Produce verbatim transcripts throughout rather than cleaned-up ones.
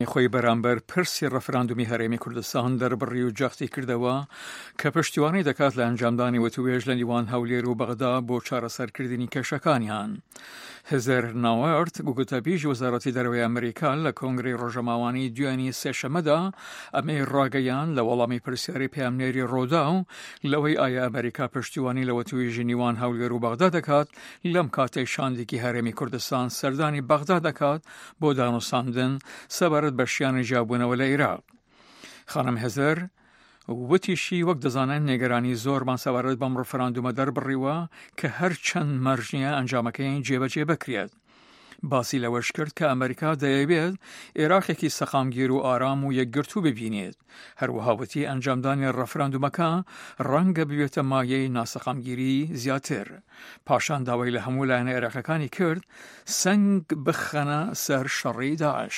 خۆی بەرامبەر پرسی ڕەفراندومی هەرێمی کوردستان دەربڕی و جەختی کردەوە کە پشتیوانی دەکات لە ئەنجامدانی وتوێژ لە نیوان هەولێر و بەغدا بۆ چارەسەرکردنی کێشەکانیان. هزار ناوەرد گوگوتەپیش وەزارەتی دەرەوەی ئەمریکا لە کۆنگرەی ڕۆژەماوانی دوێنی سێشەمەدا ئەمەی ڕاگەیان لە وەڵامی پرسیاری پەیامنێری ڕۆدا و لەوەی ئایا ئەمریکا پشتیوانی لە وتوێژی نیوان هەولێر و بەغدا دەکات لەم کاتەی شاندێکی هەرێمی کوردستان سەردانی بەغدا دەکات بۆ دانوساندن سەبارەت بە شیانی ژیابوونەوە لە عێراق. خانم هەزەر وتیشی وەک دەزانن نێگەرانی زۆرمان سەبارەت بەم ڕەفراندومە دەربڕیوە کە هەر چەند مەرجنیە ئەنجامەکەی جێبەجێ بکرێت. باسی لەوەش کرد کە ئەمریکا دەیەوێت عێراقێکی سەخامگیر و ئارام و یەکگرتوو ببینێت. هەروەها وتی ئەنجامدانی ڕەفراندومەکە ڕەنگە بوێتە مایەی ناسەخامگیری زیاتر. پاشان داوای لە هەموو لایەنە عێراقەکانی کرد سەنگ بخەنە سەر شەڕی داعش.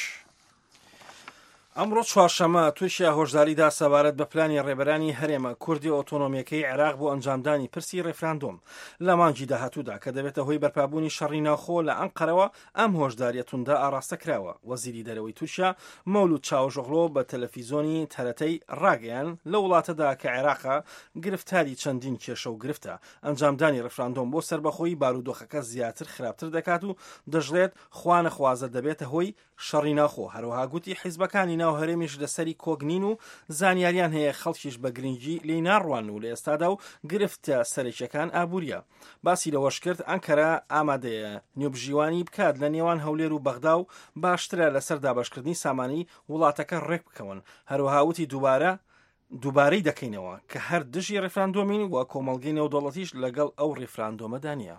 ئەمڕۆ چوارشەممە تووشیا هۆشداریدا سەبارەت بە پلانی ڕێبەرانی هەرێمە کوردی ئۆتۆنۆمیەکەی عێراق بۆ ئەنجامدانی پرسی ڕێفراندۆم لە مانگی داهاتوودا کە دەبێتە هۆی بەرپابوونی شەڕی ناوخۆ لە ئەنقەرەوە ئەم هۆشداریە توندا ئاراستە کراوە. وەزیری دەرەوەی تووشیا مەولود چاوژۆغلۆ بە تەلەڤیزۆنی تەرەتەی ڕاگەیان لە وڵاتەدا کە عێراقا گرفتاری چەندین کێشە و گرفتە. ئەنجامدانی ڕێفراندۆم بۆ سەربەخۆی بارودۆخەکە زیاتر خراپتر دەکات و دەژڵێت خوانەخوازە دەبێتە هۆی شەڕی ناوخۆ. هەروەها گوتی حیزبەکانی ناو هەرێمیش لەسەری کۆگنین و زانیاریان هەیە خەڵکیش بە گرنگی لی ناڕوان و لە ئێستادا و گرفتە سەرەکیەکان ئابوووریە. باسی لەوەش کرد ئەنکەرە ئامادەیە نوێبژیوانی بکات لە نێوان هەولێر و بەغدا و باشترە لەسەر دابەشکردنی سامانی وڵاتەکە ڕێک بکەون. هەروەها وتی دووبارە دووبارەی دەکەینەوە کە هەر دژی ڕێفراندۆمین و کۆمەڵگەی نێودەوڵەتیش لەگەڵ ئەو ڕێفراندۆمەدانە.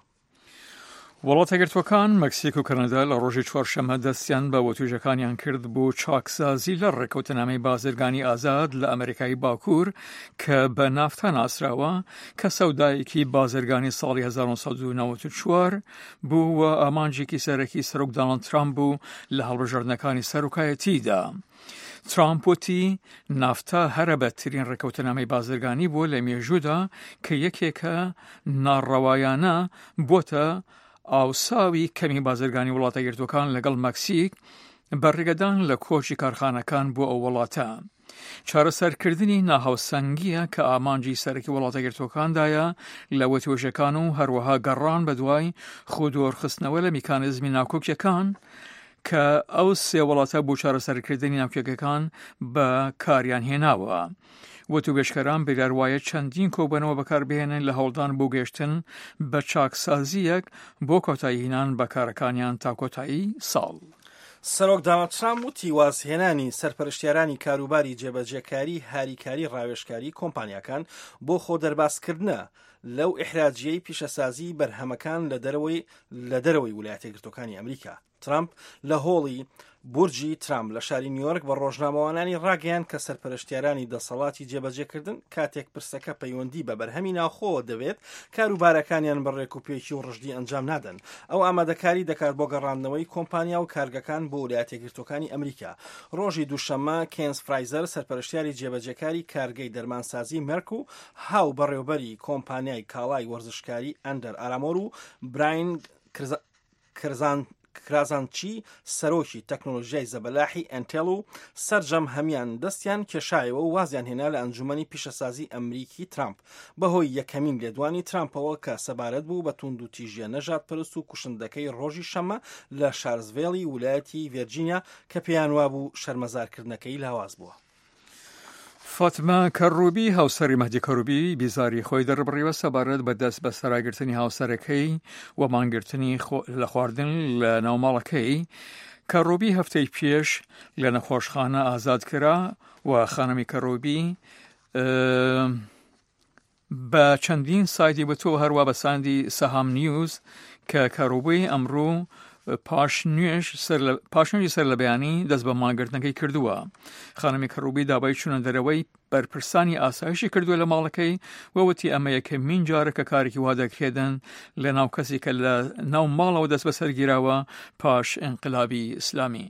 وڵاتە یەکگرتووەکان مەکسیک و کەنەدا لە ڕۆژی چوارشەممە دەستیان بە وتوێژەکانیان کرد بۆ چاکسازی لە ڕێکەوتنامەی بازرگانی ئازاد لە ئەمریکای باکوور کە بە نافتا ناسراوە کە سەودایەکی بازرگانی ساڵی هەزار و نۆسەد و نەوەت و چوار بوو و ئامانجێکی سەرەکی سەرۆک دۆناڵد ترامپ بوو لە هەڵبژاردنەکانی سەرۆکایەتیدا. ترامپ وتی نافتا هەرە بەترین ڕێکەوتنامەی بازرگانی بوو لە مێژوودا کە یەکێکە ناڕەوایانە بۆتە ئاوساوی کەمی بازرگانی وڵاتە یەکگرتووەکان لەگەڵ مەکسیک بەڕێگەدان لە کۆچی کارخانەکان بۆ ئەو وڵاتە. چارەسەرکردنی ناهاوسەنگیە کە ئامانجی سەرەکی وڵاتە یەکگرتووەکاندایە لە وتوێژەکان و هەروەها گەڕان بە دوای خودۆرخستنەوە لە میکانیزمی ناوکۆکیەکان کە ئەو سێ وڵاتە بۆ چارەسەرکردنی ناوکۆکیەکان بە کاریان هێناوە. وتوبێشکەران بێداروایە چەندین کۆبنەوە بەکاربهێنن لە هەوڵدان بۆ گەیشتن بە چاکسازیەک بۆ کۆتاییهێنان بەکارەکانیان تا کۆتایی ساڵ. سەرۆک دۆناڵد ترامپ وتی وازهێنانی سەرپەرشتیارانی کاروباری جێبەجێکاری هاریکاری ڕاوێژکاری کۆمپانیاکان بۆ خۆ دەرباسکردنە لەو ئیحراجیەی پیشەسازی بەرهەمەکان لە دەرەوەی لە دەرەوەی ویلایەتە یەکگرتووەکانی ئەمریکا. ترامپ لە هۆڵی بورجی ترامپ لە شاری نیویۆرک بە ڕۆژنامەوانانی ڕاگەیان کە سەرپەرشتیارانی دەسەڵاتی جێبەجێکردن کاتێک پرسەکە پەیوەندی بە بەرهەمی ناوخۆوە دەوێت کاروبارەکانیان بە ڕێکوپێکی و ڕژدی ئەنجام نادەن. ئەو ئامادەکاری دەکات بۆ گەڕاندنەوەی کۆمپانیا و کارگەکان بۆ ویلایەتە یەکگرتووەکانی ئەمریکا. ڕۆژی دووشەممە کێنز فرایزەر سەرپەرشتیاری جێبەجێکاری کارگەی دەرمانسازی مەرک و هاو بەڕێوەبەری کۆمپانیای کاڵای وەرزشکاری ئەندەر ئارامۆر و براین کرزان کرازانچی سەرۆکی تەکنۆلۆژیای زەبەلاحی ئەنتێڵ و سەرجەم هەمیان دەستیان کێشایەوە و وازیان هێنا لە ئەنجومەنی پیشەسازی ئەمریکی ترامپ بەهۆی یەکەمین لێدوانی ترامپەوە کە سەبارەت بوو بە توند و تیژیە نەژاد پرست و کوشندەکەی ڕۆژی شەممە لە شارلزڤیلی ویلایەتی ڤێرجینیا کە پێیان وابوو شەرمەزارکردنەکەی لاواز بووە. فاتمە کەڕوبی هاوسەری مەهدی کەڕوبی بیزاری خۆی دەربڕیوە سەبارەت بە دەست بە سەراگرتنی هاوسەرەکەی و مانگرتنی لە خواردن لە ناوماڵەکەی. کەڕوبی هەفتەی پێش لە نەخۆشخانە ئازاد کرا و خانمی کەڕوبی بە چەندین سایتی بتووە هەروە بە ساندی سەهام نیوز کە کەڕوبی ئەمڕۆ پاشنوێژی سەر لە بەیانی دەست بە مانگرتنەکەی کردووە. خانمی کەڕوبی دابای چوونە دەرەوەی بەرپرسانی ئاسایشی کردووە لە ماڵەکەی وەوتی ئەمە یەکەمین جارە کە کارێکی وا دەکرێدن لە ناو کەسی کە لە ناو ماڵەوە دەست بەسەرگیراوە پاش ئینقلابی ئیسلامی.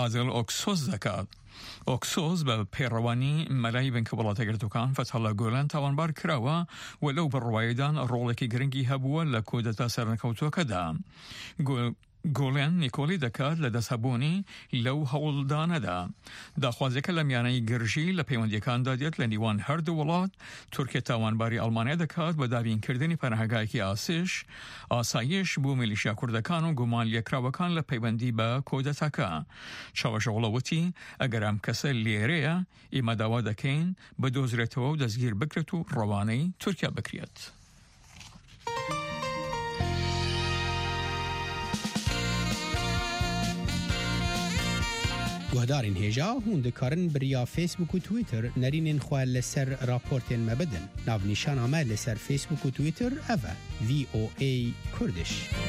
عادل ئۆکسۆس دەکات. ئۆکسۆس بە پێڕەوانی مەلای بنکە وڵاتەگرتوەکان فەتحەڵە گۆلان تاوانبار کراوە و لەو بڕواایدان ڕۆڵێکی گرنگی هەبووە لە کۆدەتا سەرنەکەوتووەکەدا. گۆڵێن نیکۆلی دەکات لە دەستهەبوونی لەو هەوڵدانەدا. داخوازیەکە لە میانەی گرژی لە پەیوەندیەکاندا دێت لە نیوان هەردوو وڵات. تورکیا تاوانباری ئەڵمانیا دەکات بە دابینکردنی پەناهگایەکی ئاسیش ئاسایش بۆ میلیشیا کوردەکان و گومان لێکراوەکان لە پەیوەندی بە کۆدەتاکە. چاوەشەوڵەوتی ئەگەر ئەم کەسە لێرەیە ئێمە داوا دەکەین بدۆزرێتەوە و دەستگیر بکرێت و ڕەوانەی تورکیا بکرێت. گوهدارین هێژا هون دەکارن بریا فیسبوک و تویتر نەرینên xwe li ser raportên me bidin. Navnîşana me li ser Facebook û Twitter ev e V O A Kurdish.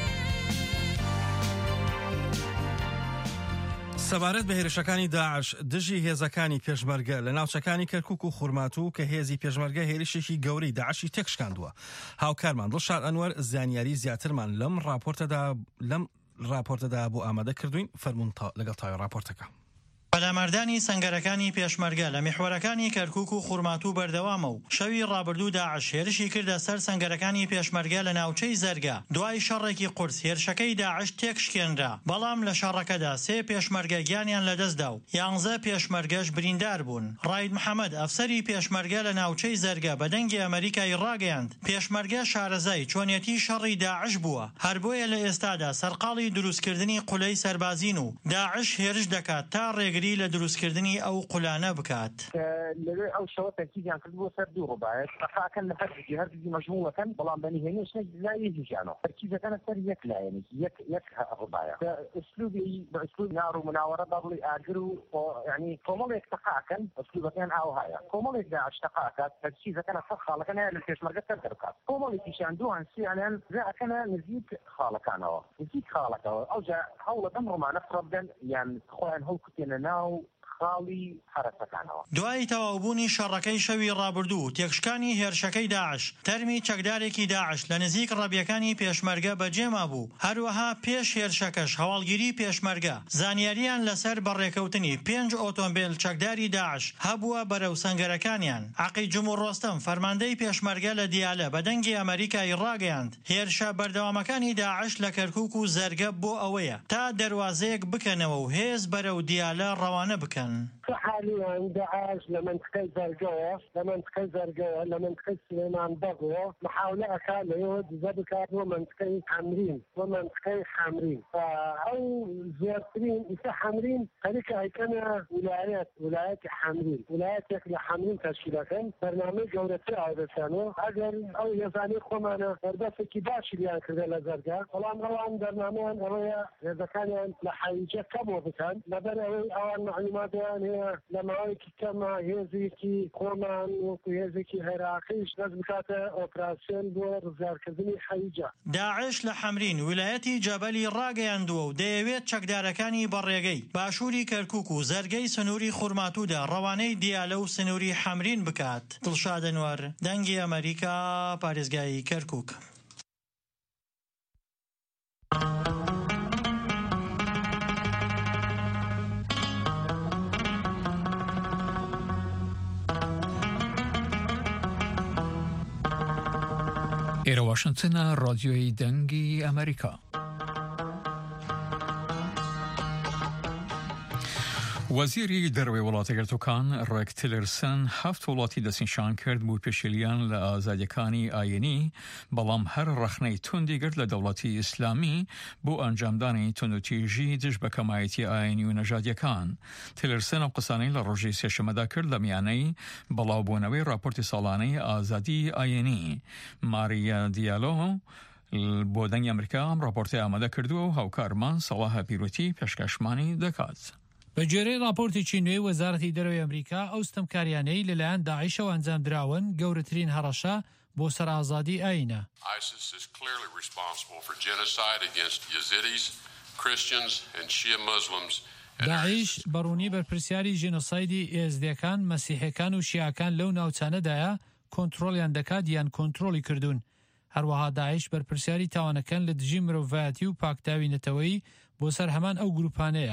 سەبارەت بە هێرشەکانی داعش دژی هێزەکانی پێشمەرگە لە ناوچەکانی کەرکووک و خورماتوو کە هێزی پێشمەرگە هێرشێکی گەورەی داعشی تێکشکاندووە. هاوکارمان دڵشاد ئەنوەر زانیاری زیاترمان لەم راپۆرتەدا لەم راپۆرتەدا بۆ ئامادە کردوین. فەرموون لەگەڵ تاوی راپۆرتەکە. بەلامەردانی سەنگەرەکانی پێشمەرگە لە میحوەرەکانی کەرکووک و خورماتوو بەردەوامە و شەوی ڕابردوو داعش هێرشی کردە سەر سەنگەرەکانی پێشمەرگە لە ناوچەی زەرگە. دوای شەڕێکی قورس هێرشەکەی داعش تێکشکێنرا، بەڵام لە شەڕەکەدا سێ پێشمەرگە گیانیان لەدەستدا و یانزە پێشمەرگەش بریندار بوون. ڕاید محەممەد ئەفسەری پێشمەرگە لە ناوچەی زەرگە بە دەنگی ئەمریکای ڕاگەیاند پێشمەرگە شارەزای چۆنیەتی شەڕی داعش بووە، هەر بۆیە لە ئێستادا سەرقاڵی دروستکردنی قولەی سەربازین و داعش هێرش دەکات تا ڕێگری لە دروستکردنی ئەو قولانە بکات. لەوێ ئەو شەوە تەرکیزیان کردبووە سەر دوو ڕووبایەت تەقاکەن لە هەردوو هەردوو مەجموعەکەن، بەڵام بەنهێنیش لای یەکیانەوە تەرکیزەکەنە سەر یەک لایەنی یەک یەک ڕووبایە. ئوسلوبی بە ئوسلوب نار و مناوەرە بەڵی ئاگر و یعنی کۆمەڵێک تەقاکەن ئوسلوبەکەیان ئاوهایە. کۆمەڵێک داعش تەقاکات تەرکیزەکەنە سەر خاڵەکەن لە پێشمەرگە سەر دەکات. کۆمەڵێکیشیان دووان سییانیان زەکەنە نزیک خاڵەکانەوە نزیک خاڵەکەەوە. ئەوجا هەوڵە بەم ڕۆمانە فڕبدەن یان خۆیان هەڵکوتێنە ناو خاڵی حرەسەکانەوە. دوای تەواوبوونی شەڕەکەی شەوی ڕابردوو تێکشکانی هێرشەکەی داعش تەرمی چەکدارێکی داعش لە نزیک ڕەبیەکانی پێشمەرگە بەجێما بوو. هەروەها پێش هێرشەکەش هەواڵگیری پێشمەرگە زانیاریان لەسەر بەڕێکەوتنی پێنج ئۆتۆمبیل چەکداری داعش هەبووە بەرەو سەنگەرەکانیان. عەقی جمهور ڕۆستەم فەرماندەی پێشمەرگە لە دیالە بە دەنگی ئەمریکای ڕاگەیاند هێرشە بەردەوامەکانی داعش لە کەرکووک و زەرگە بۆ ئەوەیە تا دەواازەیەک بکەنەوە و هێز بەرەو دیالە ڕەوانە بکەن. حاليا داعش لمنطقة زرقاء لمنطقة زرقاء لمنطقة سليمان بغوة محاولة أكاد يود زبكات ومنطقة حمرين ومنطقة حمرين فأو زيارتين إسا حمرين خليك هيكنا ولايات ولايات حمرين ولايات يكلا حمرين تشكيلة برنامج جورتي هذا سنة أجل أو يزاني خمانا بردس كباش اللي كذا لزرقاء والآن روان برنامج أويا إذا كان لحيجة كم وبكان لبنا أول معلومات يعني لەماوەیەکی کەمە هێزێکی کۆمان وەکو هێزێکی عێراقیش دەست بکاتە ئۆپراسیۆن بۆ ڕزگارکردنی حەیجە. داعش لە حەمرین ویلایەتی جەبەلی ڕاگەیاندووە و دەیەوێت چەکدارەکانی بەڕێگەی باشووری کەرکووک و زەرگەی سنووری خورماتوودا ڕەوانەی دیالە و سنووری حەمرین بکات. دڵشاد ئەنوەر دەنگی ئەمریکا پارێزگای کەرکووک. ئێرە واشنگتنە ڕادیۆی دەنگی ئەمریکا. وەزیری دەروێ وڵاتەگرتوەکان ڕێک تیلرسن هەفت وڵاتی دەستنیشان کرد بۆ پێشێلیان لە ئازادیەکانی ئاینی، بەڵام هەر ڕەخنەی توندی گرت لە دەوڵەتی ئیسلامی بۆ ئەنجامدانی توندوتیژی دژ بە کەمایەتی ئاینی و نەژادیەکان. تیلرسن ئەو قسانەی لە ڕۆژی سێشەمەدا کرد لە میانەی بەڵاوبوونەوەی راپۆرتی ساڵانەی ئازادی ئاینی. ماریا دیالۆ بۆ دەنگی ئەمریکا ئەم راپۆرتی ئامادە کردووە و هاوکارمان سەڵاح پیرۆتی پێشکەشمانی دەکات. بە گوێرەی راپۆرتێکی نوێی وەزارەتی دەرەوەی ئەمریکا ئەو ستەمکاریانەی لەلایەن داعیشەوە ئەنجام دراون گەورەترین هەڕەشە بۆ سەر ئازادی ئاینە. ISIS is clearly responsible for genocide against Yazidis, Christians and Shia Muslims. داعیش بەڕوونی بەرپرسیاری ژینۆسایدی ئێزدیەکان، مەسیحەکان و شیعەکان لەو ناوچانەدایە کۆنتڕۆڵیان دەکات یان کۆنتڕۆڵی کردوون. هەروەها داعیش بەرپرسیاری تاوانەکان لە دژی مرۆڤایەتی و پاکداوی نەتەوەیی بۆ سەر هەمان ئەو گروپانەیە.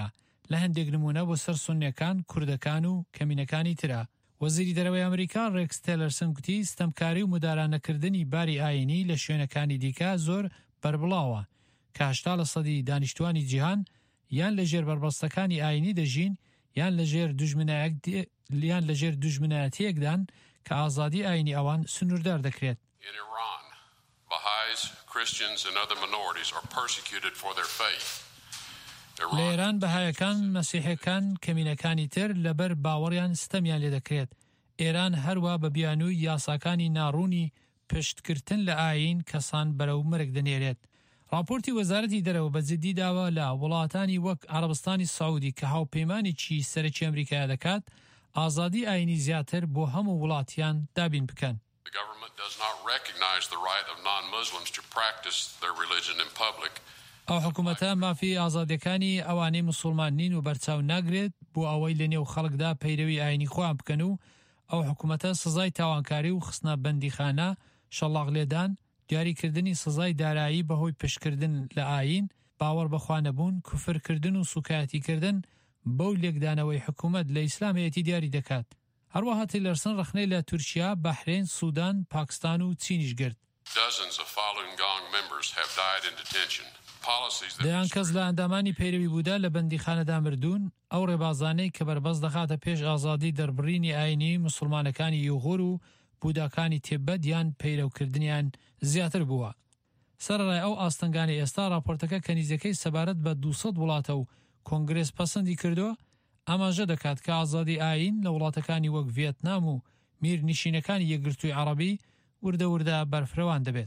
لە هەندێک نمونە بۆ سەر سونیەکان، کوردەکان و کەمینەکانی ترە. وەزیری دەرەوەی ئەمریکا ڕێکس تێلەرسن گوتی ستەمکاری و مدارانەکردنی باری ئاینی لە شوێنەکانی دیکە زۆر بربڵاوە کە هەشتا لە سەدی دانیشتوانی جیهان یان لە ژێر بربەستەکانی ئاینی دەژین یان لە ژێر لیان لە ژێر دوژمنایەتیەکدان کە ئازادی ئاینی ئەوان سنووردار دەکرێت. In Iran, Baha'is, Christians and other minorities are persecuted for their faith. لە ئێران بەهایەکان، مەسیحەکان، کەمینەکانی تر لەبەر باوەڕیان ستەمیان لێ دەکرێت. ئێران هەروە بە بیانووی یاساکانی ناڕوونی پشتکردن لە ئاین کەسان بەرەو مرگ دەنێرێت. راپۆرتی وەزارەتی دەرەوە بە جددی داوە لە وڵاتانی وەک عەرەبستانی سەعودی کە هاوپەیمانێکی سەرەکی ئەمریکا دەکات ئازادی ئاینی زیاتر بۆ هەموو وڵاتیان دابین بکەن. The government does not recognize the right of non-Muslims to practice their religion in public. ئەو حکوومەتە مافی ئازادیەکانی ئەوانەی موسڵمان نین و بەرچاو ناگرێت بۆ ئەوەی لە نێو خەڵکدا پەیرەوی ئاینی خۆیان بکەن و ئەو حکوومەتە سزای تاوانکاری و خستنە بەندیخانە، شەڵاق لێدان، دیاریکردنی سزای دارایی بەهۆی پشتکردن لە ئاین، باوەڕ بەخوا نەبوون، کوفرکردن و سوکایەتیکردن بەو لێکدانەوەی حکوومەت لە ئیسلام هەیەتی دیاری دەکات. هەروەها تیلەرسن ڕخنەی لە تورکیا، بەحرین، سوودان، پاکستان و چینیش گرت. Dozens of Falun Gong members have died in detention. دەیان کەس لە ئەندامانی پەیرەوی بوودا لە بەندیخانەدا مردوون. ئەو ڕێبازانەی کە بەربەست دەخاتە پێش ئازادی دەربڕینی ئاینی موسڵمانەکانی یوغور و بووداکانی تێبەت یان پەیرەوکردنیان زیاتر بووە. سەرڕای ئەو ئاستەنگانی ئێستا راپۆرتەکە کەنیزەکەی سەبارەت بە دووسەد وڵاتە و کۆنگرێس پەسەندی کردووە ئاماژە دەکات کە ئازادی ئاین لە وڵاتەکانی وەک ڤێتنام و میرنشینەکانی یەکگرتووی عەرەبی وردە وردە بەرفرەوان دەبێت.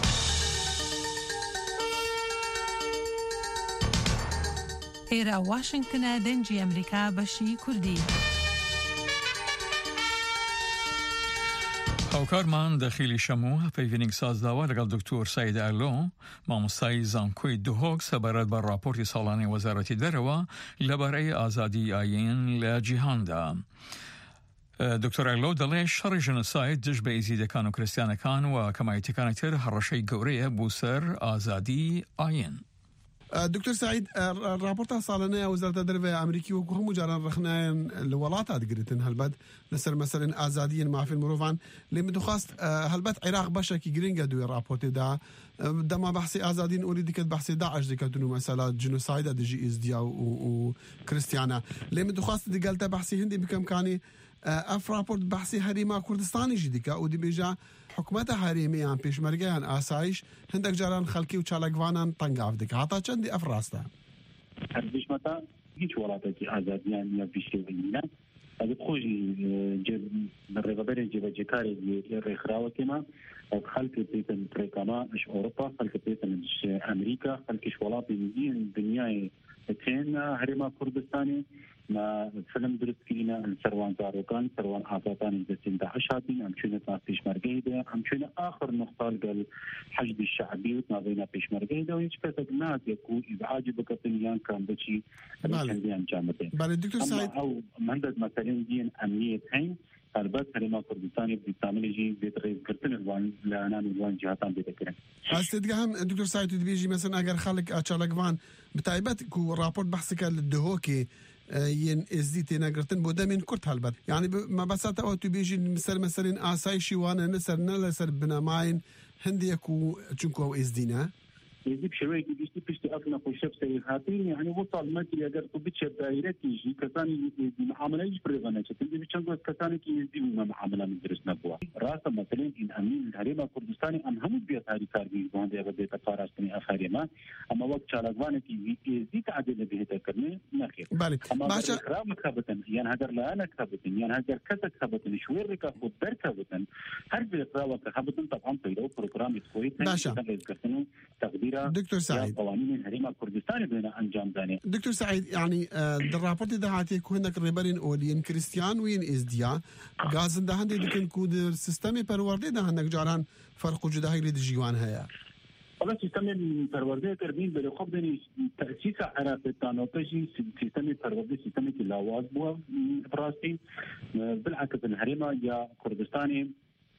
ئێرە واشنگتنە دەنجی ئەمریکا بەشی کوردی. هاوکارمان دەخیلی شەموو پەیوەندی سازداوە لەگەڵ دکتۆر سعید ئەرلۆ مامۆستای زانکۆی دهۆک سەبارەت بە راپۆرتی ساڵانەی وەزارەتی دەرەوە لەبارەی ئازادی ئاین لە جیهاندا. دکتۆر ئەرلۆ دەڵێ شەڕی ژنۆساید دژ بە ئیزیدەکان و کریستیانەکان و کەمایەتیەکانی تر هەڕەشەی گەورەیە بۆ سەر ئازادی ئاین. دکتور سعید راپۆرتا ساڵانەیە وەزارەتە دەرەوەی ئەمریکی وەکو هەموو جاران ڕخنایان لە وڵاتات گرتن هەلبەت لەسەر مەسەلەن ئازادیین مافی مرۆڤان لێمە دەخواست هەلبەت عێراق بەشێکی گرنگە دوێ راپۆرتێدا دەما بەحسی ئازادین ئۆری دیکەت بەحسی داعش دەکەتن و مەسەلا جنۆسایدە دژی ئیزدیا و کریستیانە لێمە دەخواست دیگەلتە بەحسی هەندی بکەمکانی ئەف راپۆرت بەحسی هەریما کوردستانیشی دیکە و دیبێژە حکومەتە هەرێمیان پێشمەرگەیان ئاسایش هەندێک جاران خەڵکی و چالاکوانان تەنگاف دەکە هەتا چەندی ئەف ڕاستە هەربیشمەتە هیچ وڵاتێکی ئازادیان یا بیشێوەیە ئەگەر خۆشی ڕێبەرێک جێبەجێکارێک ڕێکخراوەکێمە خەڵکی پێتن پرێکاما ئەش ئەوروپا خەڵکە پێتن ئەمریکا خەڵکیش وڵاتی دنیای تێن هەرێما کوردستانی ما فيلم درست كلينا سروان زاروكان سروان عطاتان دستين داعش هاتين عم شونا تنا بيشمرقيدة عم شونا آخر نقطة قال حشد الشعبي وتناظينا بيشمرقيدة ويش فتك ناس يكون إزعاج بكتنيان كان بشي كنديان جامتين بالي الدكتور سعيد أو مهندس مثلا دين أمنية هين البته هرما كردستاني بتعمل جي بيتغير كرتن الوان لانان الوان جهاتان بيتكرن استدقهم دكتور سعيد بيجي مثلا اگر خلق اتشالقوان بتايبت كو رابورت بحثك الدهوكي ين ازديتي نقرتن بودا من كرت هالبت يعني ما بسات او تبيجي مثلا مثلا اسايشي وانا نسر نلسر بناماين هنديكو تشنكو ازدينا يجيب شوية يجي بيشتي أصلا خوشة بسيراتين يعني وصل متى أجر تبيتش دائرة تيجي كثاني معاملة يجي بريغانة تبي بيشانغوس كثاني كي يجي معاملة من درس نبوة راسا مثلا إن أمين الهريمة كردستاني أم هم بيت هاري كاربي بوندي أبدا بيت فارستني آخريما أما وقت شالقوانة كي يزيد عدد به تكرني نخير بالي باشا خراب كابتن يعني هذا لا أنا كابتن يعني هذا كذا كابتن شوية ركاب خد كابتن هرب الخراب كابتن طبعا بيلو برنامج كويس باشا تقدير دكتور سعيد قوانين الهريمة كردستاني بين أنجام داني دكتور سعيد يعني الرابط ده هاتي كونك ريبرين أولين كريستيان وين إزديا غازن ده هندي لكن كود السيستم پرورده ده هنك جاران فرق وجوده هاي لدى جيوان هيا والله سيستم پرورده تربين بلي خب دني تأسيس عرافتان وتجي سيستم پرورده سيستم كلاواز بوا براسي بالعكس الهريمة يا كردستاني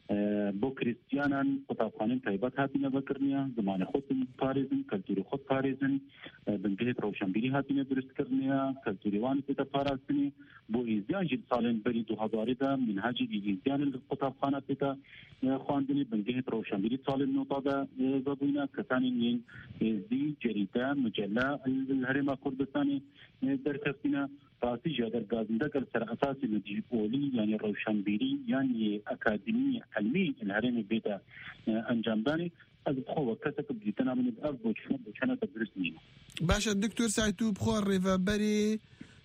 بۆ کریسیانان قوتابخانەی تایبەت هاتینە بەکردنیە زمانی خۆتن پارێزن کەلتوری خۆت پارێزن بنگەهێک ڕەوشەنبیری هاتینە دروستکردنیە کەلتوریوان پێتە پاراستنی بۆ ئیزیان ژی ساڵێن بەری دوو هەزارێدا منهاجی ئیزیان لە قوتابخانە پێتە خواندنی بنگەهێک ڕەوشەنبیری ساڵێن نۆتادا ببووینە کەسانی نین ئێزدی جەریدە مجەلە هەرێما کوردستانی دەرکەوتینە پاسی جادر گازنده کر سر اساس مدیپولی یعنی روشنبیری یعنی اکادمی علمی الهرم بیتا انجام دانی از بخو کسک بدیتنا من الاب بوشنا بوشنا تدرس نیم باشا دكتور سايتو بخور ريفابري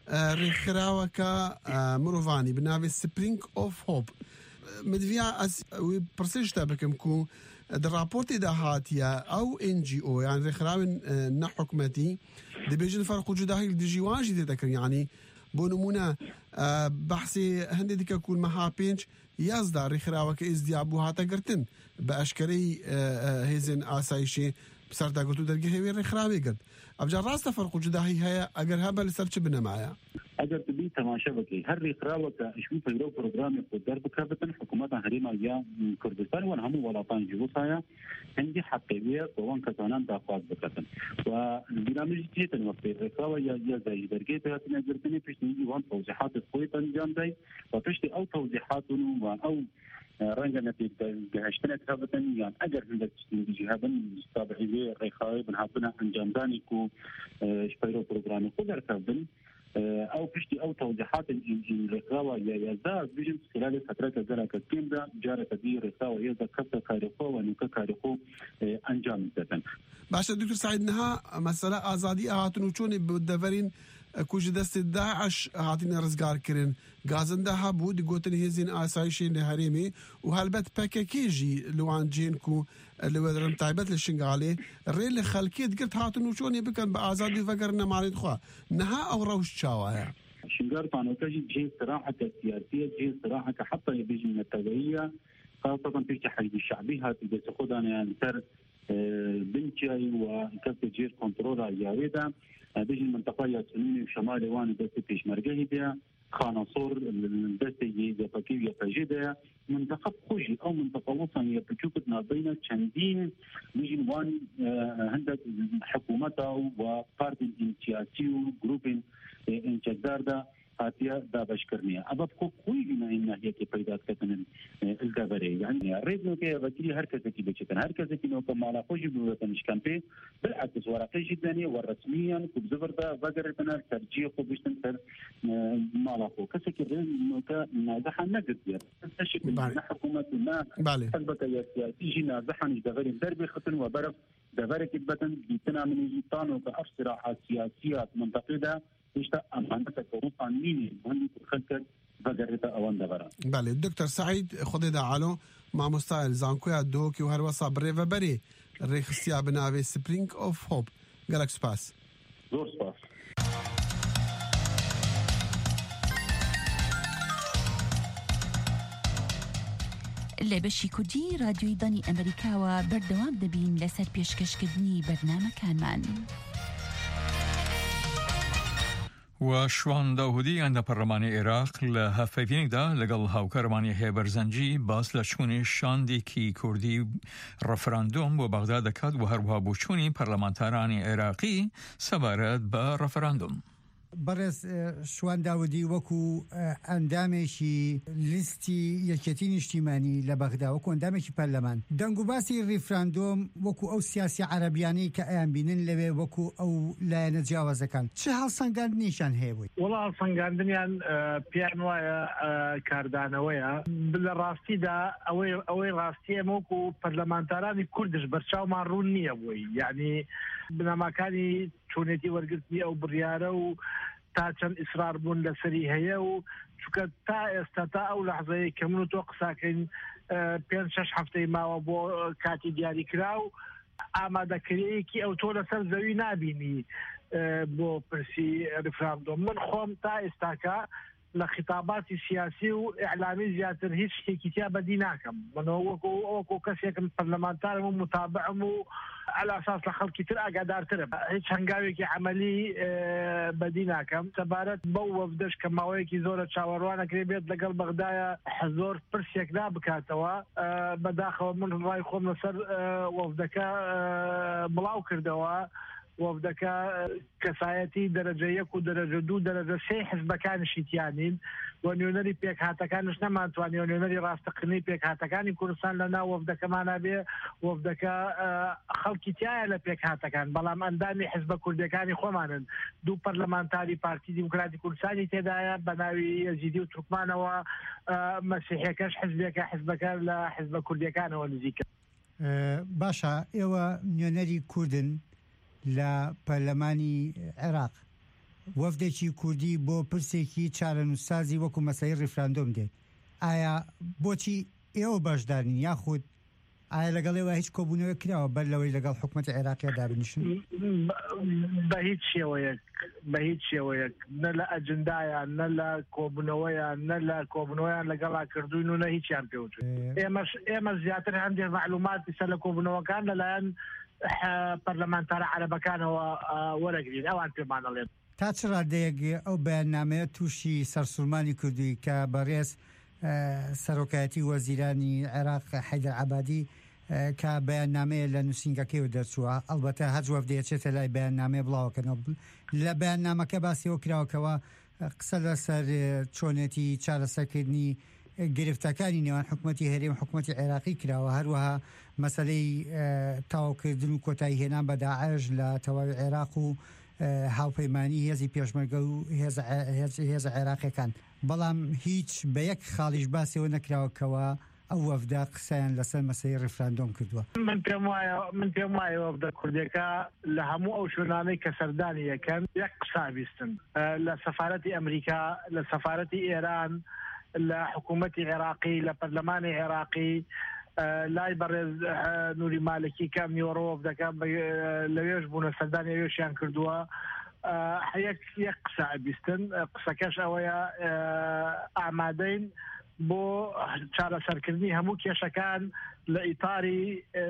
ريخراوكا مروفاني بناوي سبرينج اوف هوب مدفيا اس وي برسيشتا بكم كو الرابورت اذا هاتيا او ان جي او يعني ريخراوي نا حكومتي دي بيجن فرق وجودها دي جي واجي تذكر يعني بونمونا بحثي هندي ديك كون مها بينش يازدا ريخراوكا ازديابو هاتا قرتن باشكري هيزن اسايشي بسرتا قلتو درجه هي ريخراوي قد ابجا راستا فرق وجودها هي اگر هبل سرچ بنا معايا اگر تبي تماشا بكي هر ريخراوكا شو فيرو بروجرام قدر بكابتن حكومات هريما يا كردستان وهم ولاطان جوسايا عندي حقيقيه وان كتانان دافعات بكابتن والبرنامج جيتن وقت ريخراوا يا يا زي درجه هاتنا جرتني فيش نيجي وان توضيحات كويس انجام داي وفيش او توضيحات او رنجنا في جهشتنا كابتن يعني اگر عندك جهابن تابعيه ريخاوي بنحطنا انجام داني كو شفيرو بروجرام قدر كابتن او فيشتي او توضيحات الرخاوة يا يزا بيجن خلال فترات ذلك الكيمدا جارة دي رخاوة يزا كفتا كاريخو ونوكا كاريخو انجام دتن باشا دكتور سعيد نها مسألة آزادي هاتنو چوني بدفرين كوش دست داعش هاتين رزقار كرين غازنده هابو دي قوتن هيزين آسايشين لهريمي وهالبت باكاكيجي لوان جينكو لو درم تايبت للشنغالي الريل خلكيت قلت هاتنو چوني بكن بآزادي فقرنا مالي خوا نها او روش شاوايا شنغار فانوكاجي جي صراحة سياسية جي صراحة حتى يبيجي من التغيية خاصة في تحدي الشعبي هاتي بس خدانا يعني تر بنتي وكفت جير كنترولا ياريدا بيجي المنطقة ياسميني وشمالي واني بس فيش مرقهي بها خانصور الدستي يبكي يبجده منطقة خوجي أو منطقة وطن يبجوكتنا بين تشندين بيجي وان هندك حكومته وبارت الانتياسي وجروب انتجدار ده هاتيا دابش كرنيا أبى بكو خوي بما إن هي كبيدات كتن الجبري يعني ريدنو كي بكري هركز كي بيجتن هركز كي نو كمالا خوجي بوتنش كامبي بالعكس ورقي جدا ورسميا كبزبر ده بقرتنا ترجيح وبيشتن تر مالا خو كسكي ريدنو كنازح نجد يعني تشكل حكومة ما حسبك يا سياسي نازح نجدغري دربي ختن وبرف دغري كبتن بيتنا من يطانو كأفسر سياسيات منتقدة يشتا أمانتك وطنيني مهندس الخلق بقريتا أوان دغرا بله الدكتور سعيد خدي دعالو مع مستعل زانكويا دوكي وهروسا بريفا بري الريخستيا بناوي سبرينج اوف هوب قالك سباس زور سباس لە بەشی کوردی رادیۆی دانی ئەمریکاوە بەردەوام دەبین لەسەر پێشکەشکردنی بەرنامەکانمان. و شوان داودی ئەندە پەرلەمانی عێراق لە هەفتەیەکدا لەگەڵ هاوکارمانی هەیە بەرزەنجی باس لە چوونی شاندێکی کوردی ڕەفراندۆم بۆ بەغدا دەکات و هەروەها بۆ چوونی پەرلەمانتارانی عێراقی سەبارەت بە ڕەفراندۆم. بەڕێز شوان داودی وەکو ئەندامێکی لیستی یەکێتی نیشتیمانی لە بەغدا وەکو ئەندامێکی پەرلەمان دەنگ و باسی ڕیفراندۆم وەکو ئەو سیاسی عەرەبیانەی کە ئەیان بینن لەوێ وەکو ئەو لایەنە جیاوازەکان چه هەڵسەنگاندنیشان هەیە بووی؟ وەڵا هەڵسەنگاندنیان پیان وایە کاردانەوەیە لە ڕاستیدا ئەوەی ئەوەی ڕاستی ئەمە وەکو پەرلەمانتارانی کوردش بەرچاومان ڕوون نییە بووی یعنی بنامەکانی چۆنێتی وەرگرتنی ئەو بڕیارە و تا چەند ئیسرار بوون لەسەری هەیە و چونکە تا ئێستا تا ئەو لەحزەیە کە من و تۆ قساکەین پێنج شەش هەفتەی ماوە بۆ کاتی دیاریکرا و ئامادەکاریەکی ئەو تۆ لەسەر زەوی نابینی بۆ پرسی ڕیفراندۆم. من خۆم تا ئێستاکە لە خطاباتی سیاسی و ئیعلامی زیاتر هیچ شتێکی تیا بەدی ناکەم من وەکو کەسێکم پەرلەمانتارم و متابعم و على اساس لخلقی تر ئاگادارترم هیچ هەنگاوێکی عملی بەدی ناکەم سەبارەت بەو وەفدەش کە ماوەیەکی زۆرە چاوەڕوانەکرێ بێت لەگەڵ بەغدایە زۆر پرسێک نابکاتەوە بەداخەوە من ڕای خۆم لەسەر وەفدەکە بڵاو کردەوە وەفدەکە کەسایەتی دەرەجە یەک و دەرەجە دوو دەرەجە سێ حزبەکانیشی تیانین و نوێنەری پێکهاتەکانش نەمانتوانی و نوێنەری ڕاستەقینەی پێکهاتەکانی کوردستان لەناو وەفدەکەمانە بێ وەفدەکە خەڵکی تایە لە پێکهاتەکان بەڵام ئەندامی حزبە کوردەکانی خۆمانن دوو پەرلەمانتاری پارتی دیموکراتی کوردستانی تێدایە بە ناوی یەزیدی و تورکمانەوە مەسیحیەکەش حزبێکە حزبەکە لە حزبە کوردەکانەوە نزیکە. باشە ئێوە نوێنەری کوردن لە پەرلەمانی عێراق وەفدێکی کوردی بۆ پرسێکی چارەنووسسازی وەکو مەسەلەی ڕیفراندۆم دێت ئایا بۆچی ئێوە باشدارین یاخود ئایا لەگەڵێەوە هیچ کۆبوونەوە کراوە بەر لەوەی لەگەڵ حکوومەتی عێراقیە دابنیشن بە هیچ شێوەیەک بە هیچ شێوەیەک نە لە ئەجندایان نە لە کۆبوونەوەیان نە لە کۆبوونەوەیان لەگەڵا کردوین و نە هیچیان پێوتون ئێمەش ئێمە زیاتر هەندێک معلوماتی سەر لە کۆبوونەوەکان لەلایەن پەرلەمانتارە عەرەبەکانەوە وەرەگرین ئەوان پێمان دەڵێن تا چ ڕادەیەک ئەو بەیاننامەیە تووشی سەرسوورمانی کردووی کە بەڕێز سەرۆکایەتی وەزیرانی عێراق حەیدەر عەبادی کە بەیاننامەیە لە نووسینگەکەیەوە دەرچووە ئەلبەتە هەر وەفدەیەچێتە لای بەیاننامەیە بڵاوکەنەوە لە بەیاننامەکە باسیەوە کراوەکەوە قسە لەسەر چۆنێتی چارەسەرکردنی گرفتەکانی نێوان حکوومەتی هەرێم حکوومەتی عێراقی کراوە هەروەها مەسەلەی تاواکردن و کۆتایی هێنان بە داعش لە تەواوی عێراق و هاوپەیمانی هێزی پێشمەرگە و هێزە عێراقیەکان بەڵام هیچ بە یەک خاڵیش باسیەوە نەکراوەکەوە ئەو وەفدە قسەیان لەسەر مەسەلەی ڕیفراندۆم کردووە من پێم وایە من پێم وایە وەفدە کوردەکە لە هەموو ئەو شوێنانەی کە سەردانی یەکەن یەک قسە بیستن لە سەفارەتی ئەمریکا لە سەفارەتی ئێران لە حکوومەتی عێراقی لە پەرلەمانی عێراقی لای بەڕێز نووری مالکی کە میوەڕۆ وەفدەکە لەوێش بوونە سەردانی وێشیان کردووە یەک قسە بیستن قسەکەش ئەوەیە ئامادەین بۆ چارەسەرکردنی هەموو کێشەکان لە ئیتاری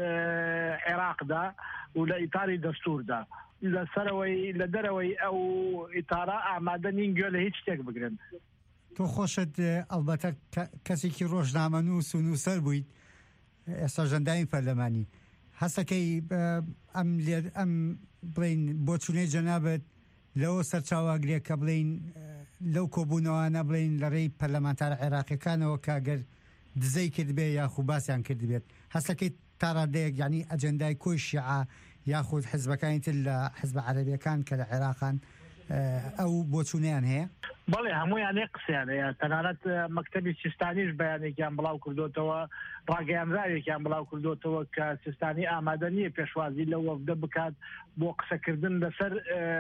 عێراقدا و لە ئیتاری دەستووردا لەسەرەوەی لە دەرەوەی ئەو ئیتارە ئامادە نین گوێ لە هیچ شتێک بگرن تۆ خۆشت ئەلبەتە کەسێکی ڕۆژنامەنووس و نووسەر بوویت ئێستا ژەندامی پەرلەمانی هەستەکەی ئەم ئەم بڵین بۆ چونەی جەنابەت لەوە سەرچاواگرێت کە بڵین لەو کۆبوونەوانە بڵین لە ڕێی پەرلەمانتارە عێراقیەکانەوە کاگەر دزەی کردبێ یاخوو باسییان کردبێت هەستەکەی تا ڕادەیەک یعنی ئەجەندای کۆی شیعە یاخود حزبەکانی تر لە حزبە عەرەبیەکان کە لە عێراقان ئەو بۆچوونیان هەیە بەڵێ هەمویان ێ قسەیان هەیە تەنانەت مەکتەبی سیستانیش بەیانێکیان بڵاو کردوتەوە ڕاگەیاندراوێکیان بڵاو کردوتەوە کە سیستانی ئامادە نییە پێشوازی لە وەفدە بکات بۆ قسەکردن لەسەر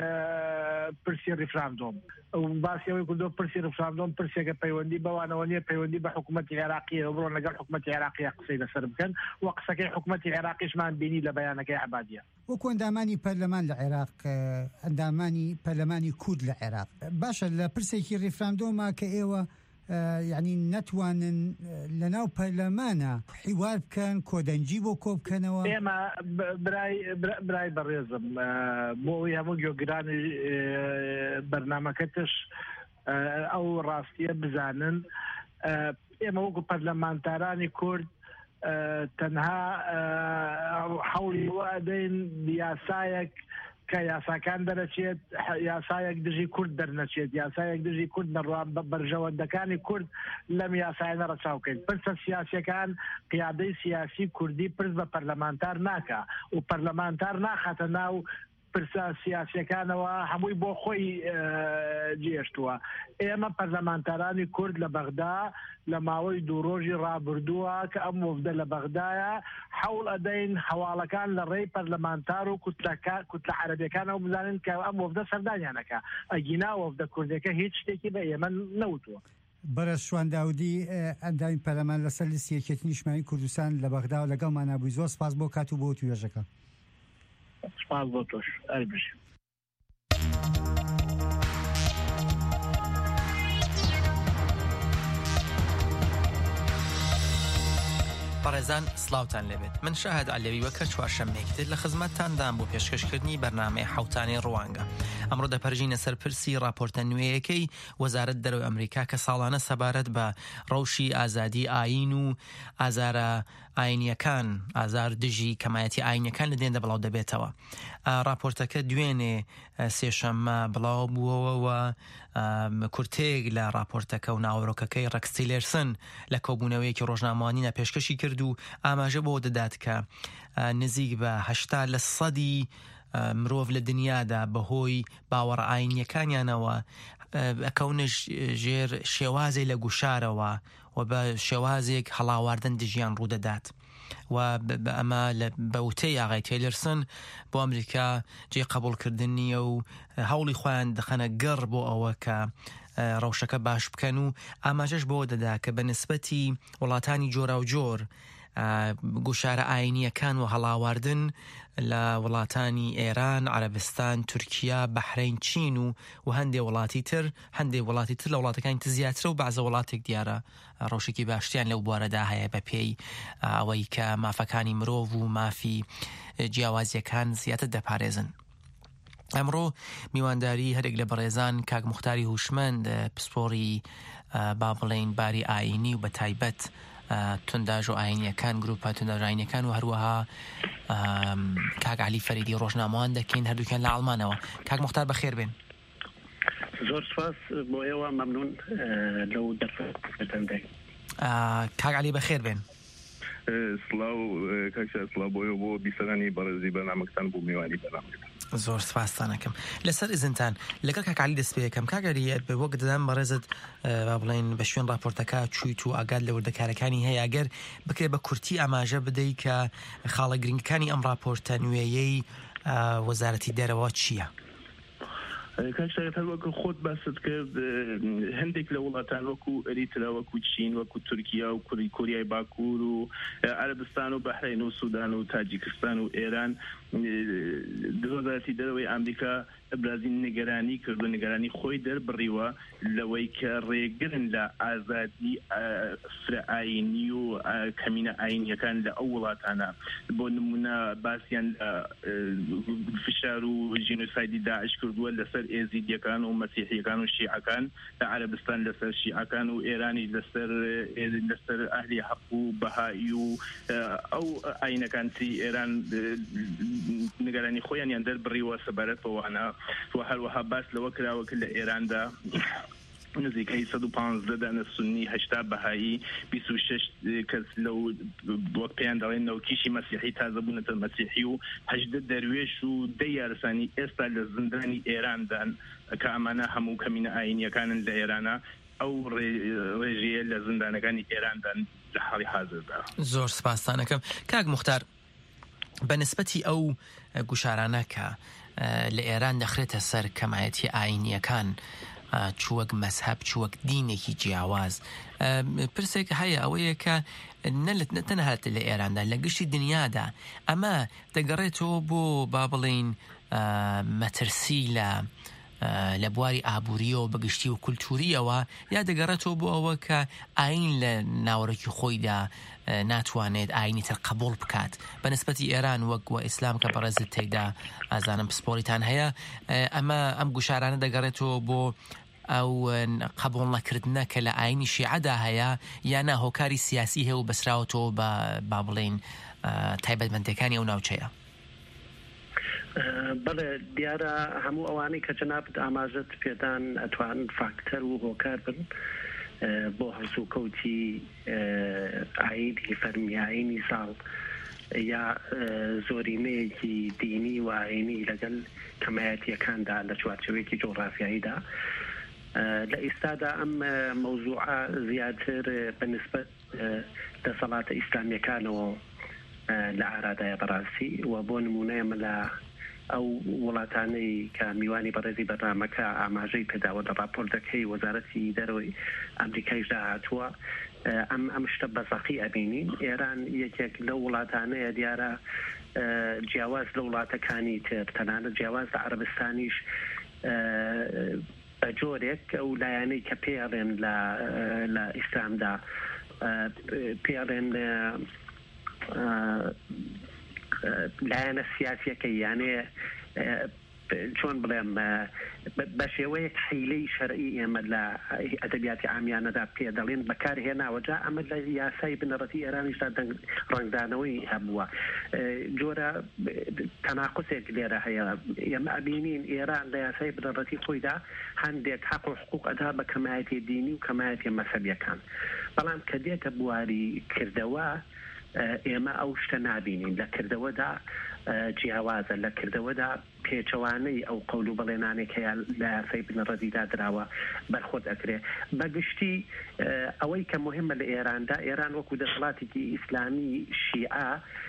پرسی ڕیفراندۆم باسیەوەی کردو پرسی ڕیفراندۆم پرسێکە پەیوەندی بەوانەوە نیە پەیوەندی بە حکوومەتی عێراقیەوە بڕۆن لەگەڵ حکوومەتی عێراقیە قسەی لەسەر بکەن و قسەکەی حکوومەتی عێراقیشمان بینی لە بەیانەکەی عەبادیە وەکو ئەندامانی پەرلەمان لە عێراق ئەندامانی پەرلەمانی کورد لە عێراق باشە لە پرسێکی ڕیفراندۆمە کە ئێوە یعنی نەتوانن لەناو پەرلەمانە حیوار بکەن کۆدەنجی بۆ کۆ بکەنەوە ئێمە برای بەڕێزم بۆی هەموو گوێگرانی بەرنامەکەتش ئەو ڕاستیە بزانن ئێمە وەکو پەرلەمانتارانی کورد تەنها حەوڵی وادەین یاسایەک کە یاساکان دەرەچێت یاسایەک دژی کورد دەرنەچێت یاسایەک دژی کورد نەڕوان بەرژەوەندەکانی کورد لەم یاسایانە ڕەچاوکەین پرسە سیاسیەکان قیادەی سیاسی کوردی پرس بە پەرلەمانتار ناکە و پەرلەمانتار ناخاتە ناو پرسە سیاسیەکانەوە هەمووی بۆ خۆی جێشتووە ئێمە پەرلەمانتارانی کورد لە بەغدا لە ماوەی دوو ڕۆژی ڕابردووە کە ئەم وەفدە لە بەغدایە حەوڵ ئەدەین هەواڵەکان لە ڕێی پەرلەمانتار و کوتلە عەرەبیەکانەوە بزانن کە ئەم وەفدە سەردانیانەکە ئەگینا وەفدە کوردەکە هیچ شتێکی بە ئێمە نەوتووە بەرەز شوان داودی ئەندامی پەرلەمان لەسەر لیستی یەکێتی نیشتیمانی کوردستان لە بەغدا و لەگەڵمان نابووی زۆر سپاس بۆ کات و بۆ توێژەکە سپاس بۆ تۆش ئەربژی بەڕێزان سڵاوتان لێبێت من شاهد عەلەوی وەکە چوارشەممەیەکتر لە خزمەتتاندان بۆ پێشکەشکردنی بەرنامەی حوتانی ڕوانگە. ئەمڕۆ دەپەرژینە سەر پرسی راپۆرتە نوێیەکەی وەزارەت دەرەوەی ئەمریکا کە ساڵانە سەبارەت بە ڕەوشی ئازادی ئاین و ئازارە ئاینیەکان ئازار دژی کەمایەتی ئاینەکان لە دێندە بڵاو دەبێتەوە. راپۆرتەکە دوێنێ سێشەممە بڵاو بووەوە کورتێک لە راپۆرتەکە و ناوەڕۆکەکەی ڕەکس تیلێرسن لە کۆبوونەوەیەکی ڕۆژنامەوانینە پێشکەشی کرد و ئاماژە بۆ دەدات کە نزیک بە هەشتا لە سەدی مرۆڤ لە دنیادا بەهۆی باوەڕ ئاینیەکانیانەوە ئەکەونە ژێر شێوازێک لە گوشارەوە و بە شێوازێک هەڵاواردن دژیان ڕوودەدات. و ئەمە لە بەوتەی ئاغای تیلێرسن بۆ ئەمریکا جێ قبولکردن نیە و هەوڵی خۆیان دەخەنە گەڕ بۆ ئەوە کە ڕەوشەکە باش بکەن و ئاماژەش بۆ دەدا کە بە نسبەتی وڵاتانی جۆرا و جۆر گوشارە ئاینیەکان و هەڵاواردن لە وڵاتانی ئێران، عەرەبستان، تورکیا، بەحرەین، چین و و هەندێک وڵاتی تر هەندێک وڵاتی تر لە وڵاتەکانی تر زیاترە و بەعزە وڵاتێک دیارە ڕەوشێکی باشتیان لەو بوارەدا هەیە بە پێی ئەوەی کە مافەکانی مرۆڤ و مافی جیاوازیەکان زیاتر دەپارێزن. ئەمڕۆ میوانداری هەرێک لە بەڕێزان کاک موختاری هوشمەند پسپۆڕی با بڵێن باری ئاینی و بە تایبەت تونداژ و ئاینیەکان گروپە تونداژ ئاینیەکان و هەروەها کاک عەلی فەریدی ڕۆژنامەوان دەکەین هەردووکیان لە ئەڵمانەوە. کاک موختار بەخێر بێن. زۆر سپاس بۆ ئێوە مەمنون لەو دەرفەتەندەی. کاک عەلی بەخێر بێن. سڵاو کاکشا سڵاو بۆ ئێوە بۆ بیسەرانی بەڕێزی بەرنامەکەتان بۆ میوانی بەرنامەکەتان. زۆر سپاستانەکەم. لەسەر ئیزنتان لەگەڵ کاک عەلی دەست پێ یەکەم. کاک عەلی بە وەک دەدەم بەڕێزت با بڵێن بە شوێن راپۆرتەکە چوویت و ئاگاد لە وردەکارەکانی هەیە ئەگەر بکرێ بە کورتی ئاماژە بدەی کە خاڵە گرنگەکانی ئەم راپۆرتە نوێیەی وەزارەتی دەرەوە چییە؟ کاکشا هەر وەکو خۆت باست کرد هەندێک لە وڵاتان وەکو ئەریترا وەکو چین وەکو تورکیا و کوریای باکوور و عەرەبستان و بەحرەین و سوودان و تاجیکستان و ئێران وەزارەتی دەرەوەی ئەمریکا ئەبرازی نیگەرانی کرد و نیگەرانی خۆی دەربڕیوە لەوەی کە ڕێگرن لە ئازادی فرە ئاینی و کەمینە ئاینیەکان لە ئەو وڵاتانە. بۆ نمونە باسییان فشار و ژینۆسایدی داعش کردووە لەسەر ئێزیدیەکان و مەسیحیەکان و شیعەکان، لە عەرەبستان لەسەر شیعەکان و ئێرانی لەسەر لەسەر ئەهلی حەق و بەهایی و ئەو ئاینەکانی ئێران نیگەرانی خۆیانیان دەربڕیوە سەبارەت بەوانە. و هەروەها باس لەوە کراوەکە لە ئێراندا نزیکەی سەد و پانزدە دانە سونی، هەشتا بەهایی، بیست و شەش کەس لەو وەک پێیان دەڵێن نەوکیشی مەسیحی تازە بوونەتە مەسیحی و هەژدە دەروێش و دەی یارەسانی ئێستا لە زندانی ئێراندان کە ئەمانە هەموو کەمینە ئاینیەکانن لە ئێرانە ئەو ڕێژەیە لە زندانەکانی ئێراندان لە حاڵی حازردا. زۆر سپاستانەکەم. کاک موختار بە نسبەتی ئەو گوشارانە کە لە ئێران دەخرێتە سەر کەمایەتی ئاینیەکان چوەک مەسهەب چوەک دینێکی جیاواز، پرسێک هەیە ئەوەیە کە نەتەنها لە ئێراندا لە گشتی دنیادا ئەمە دەگەڕێتەوە بۆ با بڵێن مەترسی لە لە بواری ئابووریەوە بەگشتی و کولتوریەوە، یا دەگەڕێتەوە بۆ ئەوە کە ئاین لە ناوەڕێکی خۆیدا ناتوانێت ئاینی تر قبول بکات بە نسبەتی ئێران وەک وە ئیسلام کە بەڕێزت تێیدا ئازانم پسپۆریتان هەیە. ئەمە ئەم گوشارانە دەگەڕێتەوە بۆ ئەو قبول نەکردنە کە لە ئاینی شیعەدا هەیە، یانە هۆکاری سیاسی هەیە و بەسراوەتەوە بە با بڵێن تایبەتمەندەکانی ئەو ناوچەیە؟ بەڵێ دیارە هەموو ئەوانەی کە جەنابەت ئاماژەت پێدان ئەتوانن فاکتەر و هۆکار بن بۆ هەڵسوکەوتی ئاینی فەرمیایینی ساڵ یا زۆرینەیەکی دینی و ئاینی لەگەڵ کەمایەتیەکاندا لە چوارچەوەیەکی جۆغرافیاییدا. لە ئێستادا ئەم مەوزوعە زیاتر بەنسبەت دەسەڵاتە ئیسلامیەکانەوە لە ئارادایە بەڕاستی و بۆ نمونەیەمە لە ئەو وڵاتانەی کە میوانی بەڕێزی بەرنامەکە ئاماژەی پێداوە لە راپۆرتەکەی وەزارەتی دەرەوەی ئەمریکایشدا هاتووە ئەم ئەم شتە بەزەقی ئەبینین. ئێران یەکێک لەو وڵاتانەیە دیارە جیاواز لە وڵاتەکانی تر تەنانەت جیاواز لە عەرەبستانیش بە جۆرێک ئەو لایەنەی کە پێڵێن لە ئیسلامدا پێڵێن لایەنە سیاسیەکەی یانێ چۆن بڵێم بە شێوەیەک حیلەی شەرعی ئێمە لە ئەدەبیاتی عامیانەدا پێ دەڵێن بەکارهێناوەجا ئەمە لە یاسای بنەڕەتی ئێرانیشدا ڕنگدانەوەی هەبووە جۆرە تەناقوسێک لێرە هەیە ئێمە ئەبینین ئێران لە یاسای بنەڕەتی خۆیدا هەندێک حەق و حقوق ئەدا بە کەمایەتی دینی و کەمایەتی مەسەبیەکان بەڵام کە دێتە بواری کردەوە ئێمە ئەو شتە نابینین لە کردەوەدا جیاوازە لە کردەوەدا پێچەوانەی ئەو قەول و بەڵێنانێک هەیە لە یاسای بنەڕەتیدا دراوە بەرخۆت ئەکرێ بەگشتی ئەوەی کە مهمە لە ئێراندا ئێران وەکو دەسەڵاتێکی ئیسلامی شیعە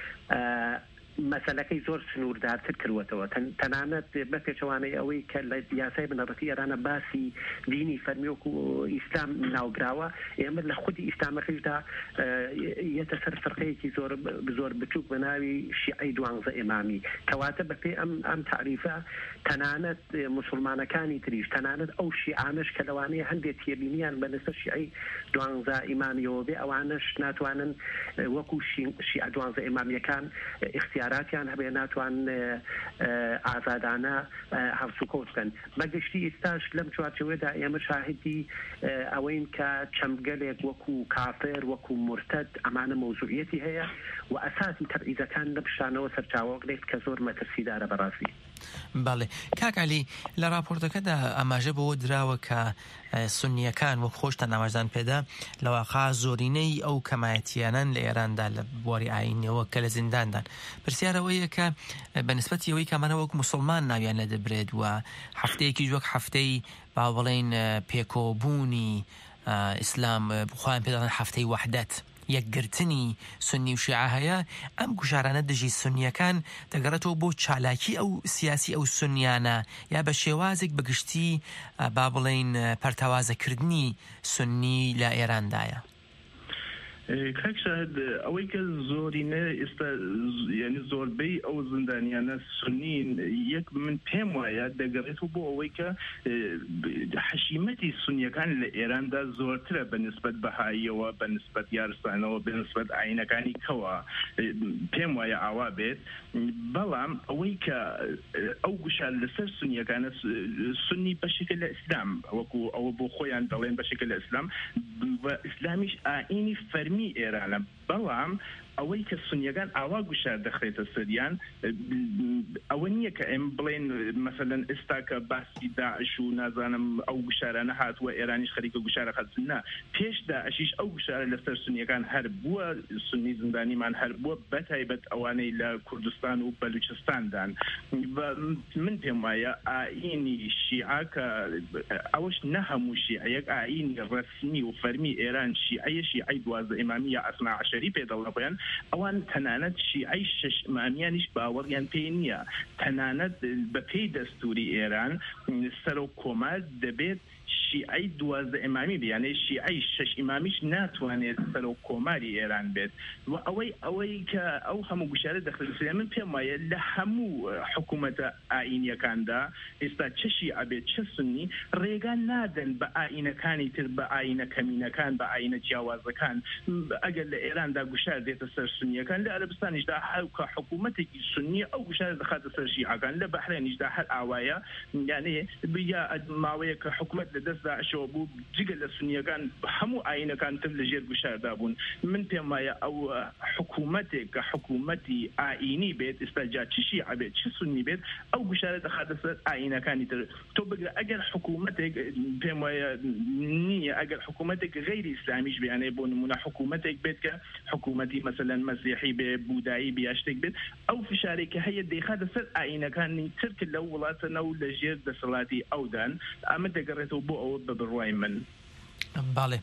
مەسەلەکەی زۆر سنووردارتر کردوەتەوە تەنانەت بە پێچەوانەی ئەوەی کە لە یاسای بنەڕەتی ئێرانە باسی دینی فەرمیوەک و ئیسلام ناوگراوە ئێمە لە خودی ئیسلامەکەشدا یەتە سەر فەرقەیەکی زۆر زۆر بچووک بە ناوی شیعەی دوانزە ئیمامی کەواتە بەپێ ئەم ئەم تعریفە تەنانەت موسڵمانەکانی تریش تەنانەت ئەو شیعانش کە لەوانەیە هەندێک تێبینیان بە لەسەر شیعەی دوانزە ئیمامیەوە بێ ئەوانش ناتوانن وەکو شیعە دوانزە ئیمامیەکان اختیاراتیان هەبێ ناتوان ئازادانە هەڵسوکەوت بکەن بەگشتی ئێستاش لەم چوارچەوەدا ئێمە شاهدی ئەوەین کە چەمگەلێک وەکو کافر وەکو مرتد ئەمانە مەوزوعیەتی هەیە و ئەساسی تەبعیدەکان لە پشانەوە سەرچاوەگرێت کە زۆر مەترسیدارە بەڕاستی. بەڵێ کاکالی لە راپۆرتەکەدا ئاماژە بۆ دراوە کە سونیەکان وەک خۆشتان ئاماژدان پێدا لەواقع زۆرینەی ئەو کەمایەتیانان لە ئێراندا لە بواری ئاینیەوە کە لە زینداندان پرسیارەوەیە کە بەنسبەتی ئەوەی کەمانە وەک موسڵمان ناویان لە دەبرێت و هەفتەیەکی وەک هەفتەی با بڵێن پێکۆبوونی ئیسلام بخوایان پێداڵێن هەفتەی وەحدەت یەکگرتنی سنی و شیعە هەیە ئەم گوشارانە دژی سنیەکان دەگەڕێتەوە بۆ چالاکی ئەو سیاسی ئەو سنیانە یا بە شێوازێک بەگشتی با بڵێن پەرتەوازەکردنی سنی لە ئێراندایە. کاک شاهد ئەوەی کە زۆرینە ئێستا یعنی زۆربەی ئەو زندانیانە سنین یەک من پێم وایە دەگەڕێتەوە بۆ ئەوەی کە حەشیمەتی سنیەکان لە ئێراندا زۆرترە بەنسبەت بەهاییەوە بەنسبەت یارستانەوە بەنسبەت ئاینەکانی کەوە پێم وایە ئاوا بێت بەڵام ئەوەی کە ئەو گوشار لەسەر سنیەکانە سنی بەشێکە لە ئیسلام وەکو ئەوە بۆ خۆیان دەڵێن بەشێکە لە ئیسلام ئیسلامیش ئاینی فەرمی ئێرانە بەڵام ئەوەی کە سنیەکان ئاوا گوشار دەخرێتە سەریان ئەوە نییە کە ئێم بڵێن مەسەلەن ئێستا کە باسی داعش و نازانم ئەو گوشارانە هاتووە ئێرانیش خەریکە گوشارە خەچنا پێشدا ئەشیش ئەو گوشارە لەسەر سنیەکان هەر بووە سنی زندانیمان هەر بووە بەتایبەت ئەوانەی لە کوردستان و بەلوچستاندان من پێم وایە ئاینی شیعە کە ئەوەش نە هەموو شیعەیەک ئاینی ڕەسمی و فەرمی ئێران شیعەیە شیعەی دوازدە ئیمامی یا ئەسنا عەشەری پێدەڵێن ئەوان تەنانەت شیعەی شەش ئیمامیانیش باوەڕیان پێ نییە تەنانەت بە پێی دەستوری ئێران سەر و کۆمار دەبێت شیعەی دوازدە ئیمامی بیانێ شیعەی شەش ئیمامیش ناتوانێت سەر و کۆماری ئێران بێت و ئەوەی ئەوەی کە ئەو هەموو گوشارە دەخرێت من پێم وایە لە هەموو حکوومەتە ئاینیەکاندا ئێستا چه شیعە بێت چه سنی ڕێگان نادەن بە ئاینەکانی تر بە ئاینە کەمینەکان بە ئاینە جیاوازەکان ئەگەر لە ئێراندا گوشار دێتە سەر سنیەکان لە عەرەبستانیشدا هەوکە حکوومەتێکی سنی ئەو گوشارە دەخاتە سەر شیعەکان لە بەحرێنیشدا هەر ئاوایە یانێ بیا ماوەیە کە حکوومەت لە دەست داعشەوە بوو جگە لە سنیەکان هەموو ئاینەکان تر لە ژێر گوشاردا بوون من پێم وایە ئەو حکوومەتێک کە حکوومەتی ئاینی بێت ئێستا جا چ شیعە بێت چ سنی بێت ئەو گوشارە دەخاتە سەر ئاینەکانی تر تۆ بگرە ئەگەر حکوومەتێک پێم وایە نییە ئەگەر حکوومەتێک غەیری ئیسلامیش بیانێ بۆ نمونە حکوومەتێک بێت کە حکوومەتی مەسەلەن مەسیحی بێ بودایی بیا شتێک بێت ئەو فشارێکە هەیە دەیخاتە سەر ئاینەکانی تر کە لەو وڵاتەنە و لە ژێر دەسەڵاتی ئەودان ئەمە دەگەڕێتەوە بۆ ئەوە بە بڕوای من. باڵێ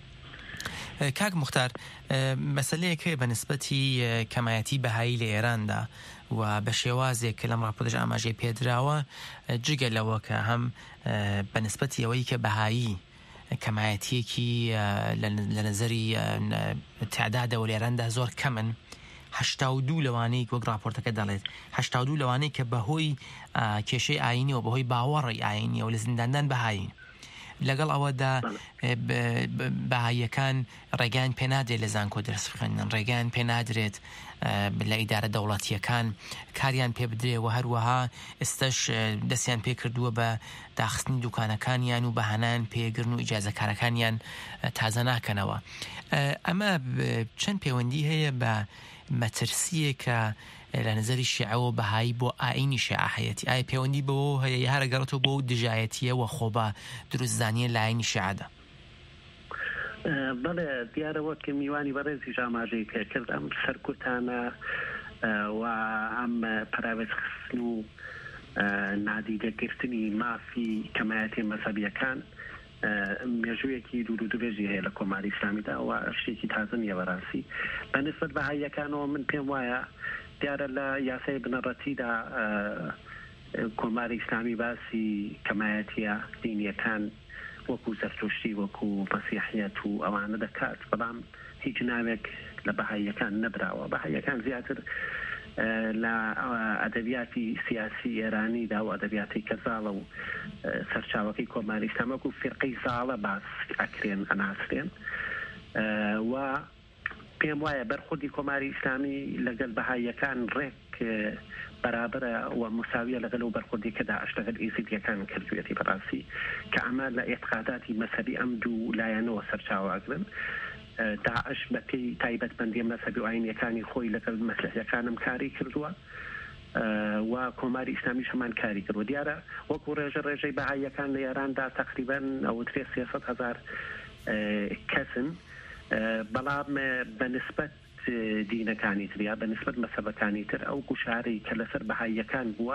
کاک موختار مەسەلەیەک هەیە بە نسبەتی کەمایەتی بەهایی لە ئێراندا و بە شێوازێک کە لەم ڕاپۆرتەش ئاماژەی پێدراوە جگە لەوە کە هەم بە نسبەتی ئەوەی کە بەهایی کەمایەتیەکی لە نەزەری تعدادەوە لە ئێراندا زۆر کەمن هەشتا و دوو لەوانەیە وەک راپۆرتەکە دەڵێت هەشتا و دوو لەوانەیە کە بەهۆی کێشەی ئاینی و بەهۆی باوەڕی ئاینی و لە زینداندان بەهاین لەگەڵ ئەوەدا بەهاییەکان ڕێگان پێنادرێت لە زانکۆ دەرس بخێنن، ڕێگان پێنادرێت لە ئیدارە دەوڵەتیەکان کاریان پێ بدرێ و هەروەها ئێستش دەستیان پێ کردووە بە داخستنی دوکانەکانیان و بەهانان پێگرن و ئیجازەکارەکانیان تازە ناکەنەوە. ئەمە چەند پەیوەندی هەیە بە مەترسیە کە لە نظری شیعەوە بەهایی بۆ ئاینی شیعەتی؟ ئایا پەیوەندی بەوە هەیە یا هەرەگەڕێتەوە بۆ دژایەتیە و خۆبە دروستزانیە لە ئاینی شیعەدا؟ بەڵێ دیارەوە کە میوانی بەڕێزی ئاماژەی پێکرد ئەم سەرکوتانە و ئەم پراوێت خستن و نادیدەگرتنی مافی کەمایەتی مەزهەبیەکان مێژوویەکی دوور و درێژی هەیە لە کۆماری ئیسلامیدا و شتێکی تازە نیە بەڕاستی. بەنسبەت بە هاییەکانەوە من پێم وایە دیارە لە یاسای بنەڕەتیدا کۆماری ئیسلامی باسی کەمایەتیە دینیەکان وەکو زەرتشتی وەکو مەسیحیەت و ئەوانە دەکات، بەڵام هیچ ناوێک لە بەهاییەکان نەبراوە. بەهاییەکان زیاتر لە ئەدەبیاتی سیاسی ئێرانیدا و ئەدەبیاتی کەزاڵە و سەرچاوەکەی کۆماری ئیسلامی وەکو فیرقەی زاڵە باس ئەکرێن ئەناسرێن و پێم وایە بەرخوردی کۆماری ئیسلامی لەگەڵ بەهاییەکان ڕێک بەرابرە و مساویە لەگەڵ و بەرخوردی کە داعش لەگەڵ ئیزیدیەکان کردوێتی بەڕاستی کە ئەمە لە ئێعتقاداتی مەسەبی ئەم دوو لایەنەوە سەرچاواگرن. داعش بە پێی تایبەتمەندی مەسەبی و ئاینیەکانی خۆی لەگەڵ مەسلەحیەکانم کاری کردووە و کۆماری ئیسلامیش هەمان کاری کردووە. دیارە وەکو ڕێژە ڕێژەی بەهاییەکان لە ئێراندا تقریبەن ئەوترێ سێسەد هەزار کەسن، بەڵام بەنسبەت دینەکانی تریا بەنسبەت مەسەبەکانی تر ئەو گوشارەی کە لەسەر بەهاییەکان بووە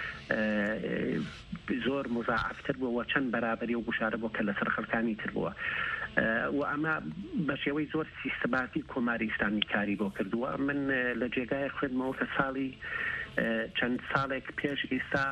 زۆر مزاعفتر بووە، چەند بەرابەری و گوشارە بووە کە لەسەر خەڵکانی تر بووە و ئەمە بە شێوەی زۆر سیستەماتی کۆماری ئیسلامی کاری بۆ کردووە. من لە جێگای خوێندمەوە کە ساڵی چەند ساڵێک پێش ئێستا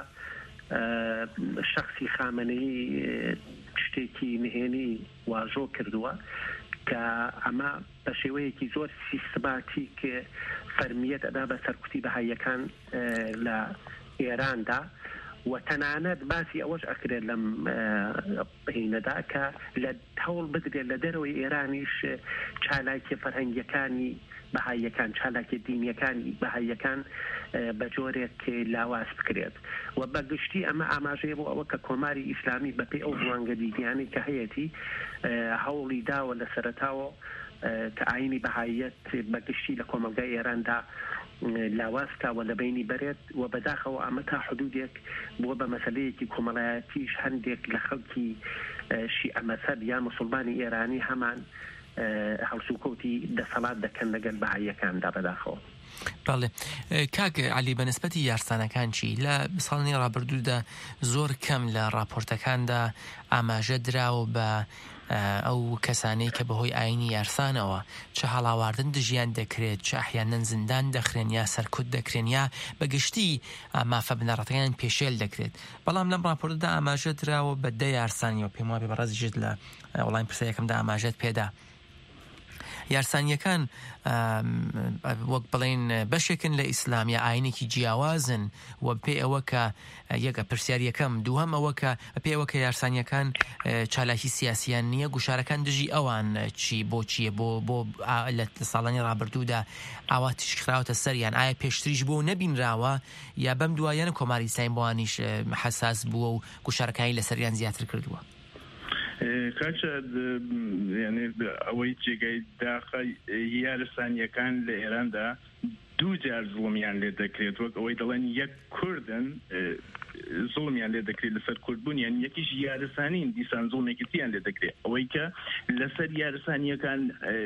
شەخصی خامنەیی شتێکی نهێنی واژۆ کردووە کە ئەمە بە شێوەیەکی زۆر سیستەماتیک فەرمیەت ئەدا بە سەرکوتی بەهاییەکان لە ئێراندا و تەنانەت باسی ئەوەش ئەکرێت لەم بهینەدا کە لە هەوڵ بدرێت لە دەرەوەی ئێرانیش چالاکی فەرهەنگیەکانی بەهاییەکان، چالاکی دینیەکانی بەهاییەکان بە جۆرێک لاواز بکرێت و بەگشتی ئەمە ئاماژەیە بۆ ئەوە کە کۆماری ئیسلامی بەپێی ئەو ڕوانگە دیدیانەی کە هەیەی هەوڵی داوە لە سەرەتاوە کە ئاینی بەهاییەت بەگشتی لە کۆمەلگای ئێراندا لاوازکاوە لە بینی بەرێت و بەداخەوە ئەمە تا حدودێک بووە بە مەسەلەیەکی کۆمەڵایەتیش هەندێک لە خەڵکی شیعە مەذهب یا موسڵمانی ئێرانی هەمان هەڵسوکەوتی دەسەڵات دەکەن لەگەڵ بەهاییەکاندا بەداخەوە. بەڵێ کاک عەلی بەنسبەتی یارسانەکان چی؟ لە ساڵانی ڕابردوودا زۆر کەم لە راپۆرتەکاندا ئاماژە دراوە بە ئەو کەسانەی کە بەهۆی ئاینی یارسانەوە چه هەڵاواردن دژیان دەکرێت، چه ئەحیانەن زیندان دەخرێن یا سەرکوت دەکرێن یا بەگشتی مافە بنەڕەتەکان پێشێل دەکرێت. بەڵام لەم راپۆرتدا ئاماژە دراوە بە دە یارسانیەوە پێم وایە بەڕێزیشت لە وەڵامی پرسیارەکەمدا ئاماژەت پێدا. یارسانیەکان وەک بڵێن بەشێکن لە ئیسلام یا ئاینێکی جیاوازن و پێ ئەوە کە یەکە پرسیاریەکەم دووهەم ئەوە کە پێ ئەوە کە یارسانیەکان چالاکی سیاسیان نییە، گوشارەکان دژی ئەوان چی بۆ چییە بۆ بۆ لە ساڵانی ڕابردوودا ئاوا تشکراوەتە سەریان؟ ئایا پێشتریش بۆ نەبینراوە یا بەم دوایانە کۆماری ئیسلامی بۆوانیش حەساس بووە و گوشارەکانی لەسەریان زیاتر کردووە؟ کاچە یعنی ئەوەی جێگای داخە یارسانیەکان لە ئێراندا دوو جار زوڵمیان لێ دەکرێت، وەک ئەوەی دەڵێن یەک کوردن زوڵمیان لێ دەکرێت لەسەر کوردبوونیان، یەکیش یارسانین دیسان زوڵمێکی تیان لێ دەکرێت. ئەوەی کە لەسەر یارسانیەکان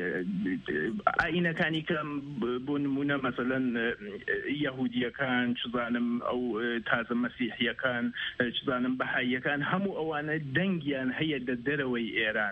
ئاینەکانی کە بۆ نمونە مەسەلەن یەهودیەکان چزانم ئەو تازە مەسیحیەکان چزانم بەهاییەکان هەموو ئەوانە دەنگیان هەیە لە دەرەوەی ئێران،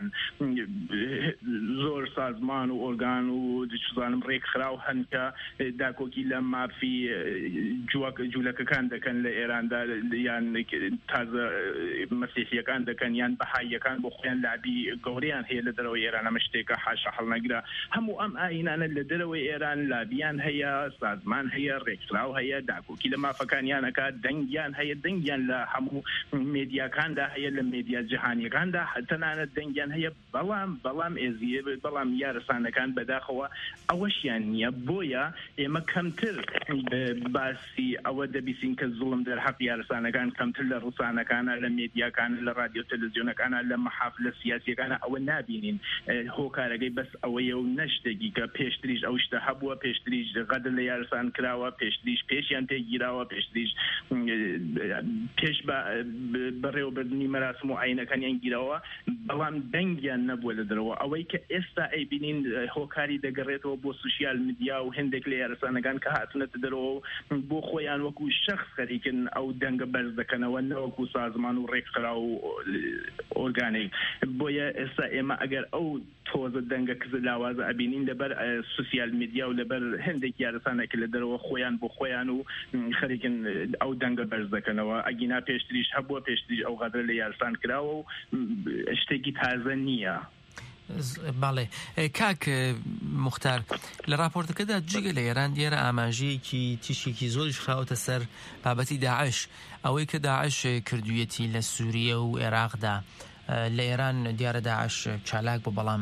زۆر سازمان و ئۆرگان و چزانم ڕێکخراو هەن کە داکۆکی لە مافی جوولەکەکان دەکەن لە ئێراندا یان تازە مەسیحیەکان دەکەن یان بەهاییەکان بۆ خۆیان لابی گەورەیان هەیە لە دەرەوەی ئێران ئەمە شتێکە حاشا هەڵنەگرا هەموو ئەم ئاینانە لە دەرەوەی ئێران لابیان هەیە سازمان هەیە ڕێکخراو هەیە داکۆکی لە مافەکانیانەکە دەنگیان هەیە دەنگیان لە هەموو مێدیاکاندا هەیە لە مێدیا جیهانیەکاندا تەنانەت دەنگیان هەیە بەڵام بەڵام ئێزیە بەڵام یارەسانەکان بەداخەوە ئەوەشیان نییە بۆیە ئێمە کەمتر باسی ئەوە دەبیستین کە زوڵم دەرحەق یارەسانەکان کەمتر لە ڕووسانەکانە لە مێدیاکان لە رادیۆ تەلەڤیزیۆنەکانە لە مەحافلە سیاسیەکانە ئەوە نابینین هۆکارەکەی بەس ئەوەیە و نەشتێکی کە پێشتریش ئەو شتە هەبووە پێشتریش غەدر لە یارەسان کراوە پێشتریش پێشیان پێگیراوە پێشتریش پێش بەڕێوەبردننی مەراسم و ئاینەکانیان گیرەوە بەڵام دەنگیان نەبووە لە دەرەوە ئەوەی کە ئێستا ئەیبینین هۆکاری دەگەڕێتەوە بۆ سوسیال میدیا و هەندێک لە یارەسانەکان کە هاتونەتە دەرەوە بۆ خۆیان وەکو شەخص خەریکن ئەو دەنگە بەرز دەکەنەوە نەوەکو سازمان و ڕێکخرا و ئۆرگانیک بۆیە ئێستا ئێمە ئەگەر ئەو تۆزە دەنگە کزە لاوازە ئەبینین لەبەر سوسیال میدیا و لەبەر هەندێک یارەسانێک لە دەرەوە خۆیان بۆ خۆیان و خەریکن ئەو دەنگە بەرز دەکەنەوە ئەگینا پێشتریش هەبووە پێشتریش ئەو غەدر لە یارەسان کراوە و شتێکی تازە نییە. باڵێ کاک مختار لە راپۆرتەکەدا جگە لە ئێران دیێرە ئاماژەیەکی تیشێکی زۆریش خراوەتە سەر بابەتی داعش ئەوەی کە داعش کردوویەتی لە سووریە و عێراقدا لە ئێران دیارە داعش چالاک بۆ بەڵام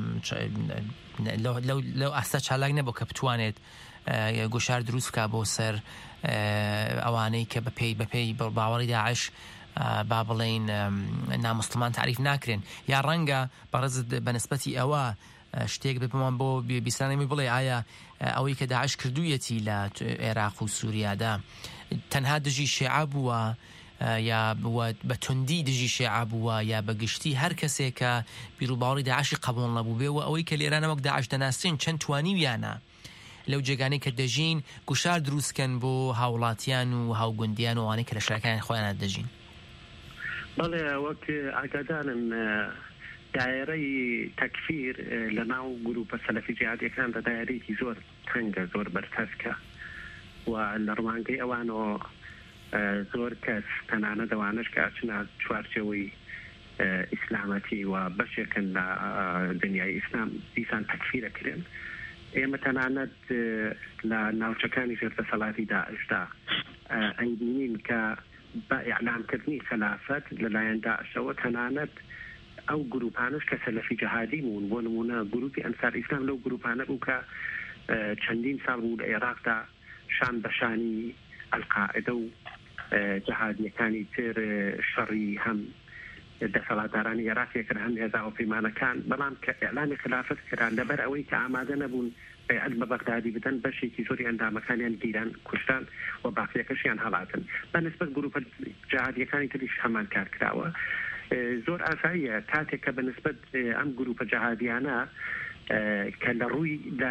لەو ئاستا چالاک نەبوو کە بتوانێت گۆشار دروست بکا بۆ سەر ئەوانەی کە بەپێی بەپێی باوەڕی داعش با بڵێن ناموسڵمان تعریف ناکرێن یا ڕەنگە بەڕێزت بەنسبەتی ئەوە شتێک بپەمان بۆ بیستانەمی بڵێ ئایا ئەوەی کە داعش کردوویەتی لە عێراق و سووریادا تەنها دژی شیعە بووە یا بە توندی دژی شیعە بووە یا بەگشتی هەر کەسێک کە بیرروباوەڕی داعشی قبول نەبوو بێ و ئەوەی کە لێرانە وەک داعش دەناسین چەند توانیویانە لەو جێگانەی کە دەژین گوشار دروستکەن بۆ هاوڵاتیان و هاوگوندیان و ئەوانەی کە لە شارەکانی خۆیان دەژین. بەڵێ وەک ئاگادارن دایرەی تەکفیر لە ناو گروپە سەلەفی جیهادیەکاندا دایرەیەکی زۆر تەنگە زۆر بەرتەسکە و لە ڕوانگەی ئەوانەوە زۆر کەس تەنانە دەوانش کە چنە چوارچەوەی ئیسلامەتی و بەشێکن لە دنیای ئیسلام دیسان تەکفیرەکرێن ئێمە تەنانەت لە ناوچەکانی ژێردەسەڵاتی داعشدا ئەیبینین کە بە ئیعلامکردنی خلافەت لەلایەن داعشەوە تەنانەت ئەو گروپانش کە سەلەفی جەهادی بوون بۆ نمونە گروپی ئەنسار ئیسلام لەو گروپانە بوو کە چەندین ساڵ بوو لە عێراقدا شان بەشانی ئەلقاعدە و جەهادیەکانی تر شەڕی هەم دەسەڵاتدارانی عێراقی کرد هەم هێزا و پەیمانەکان بەڵام کە ئیعلامی خلافەت کران لەبەر ئەوەی کە ئامادە نەبوون بەیعەت بە بەغدادی بدەن بەشێکی زۆری ئەندامەکانیان گیران کوشتان و باقیەکەشیان هەڵاتن بەنسبەت گروپە جەهادیەکانی تریش هەمان کار کراوە زۆر ئاساییە کاتێک کە بەنسبەت ئەم گروپە جەهادیانە کە لە ڕووی لە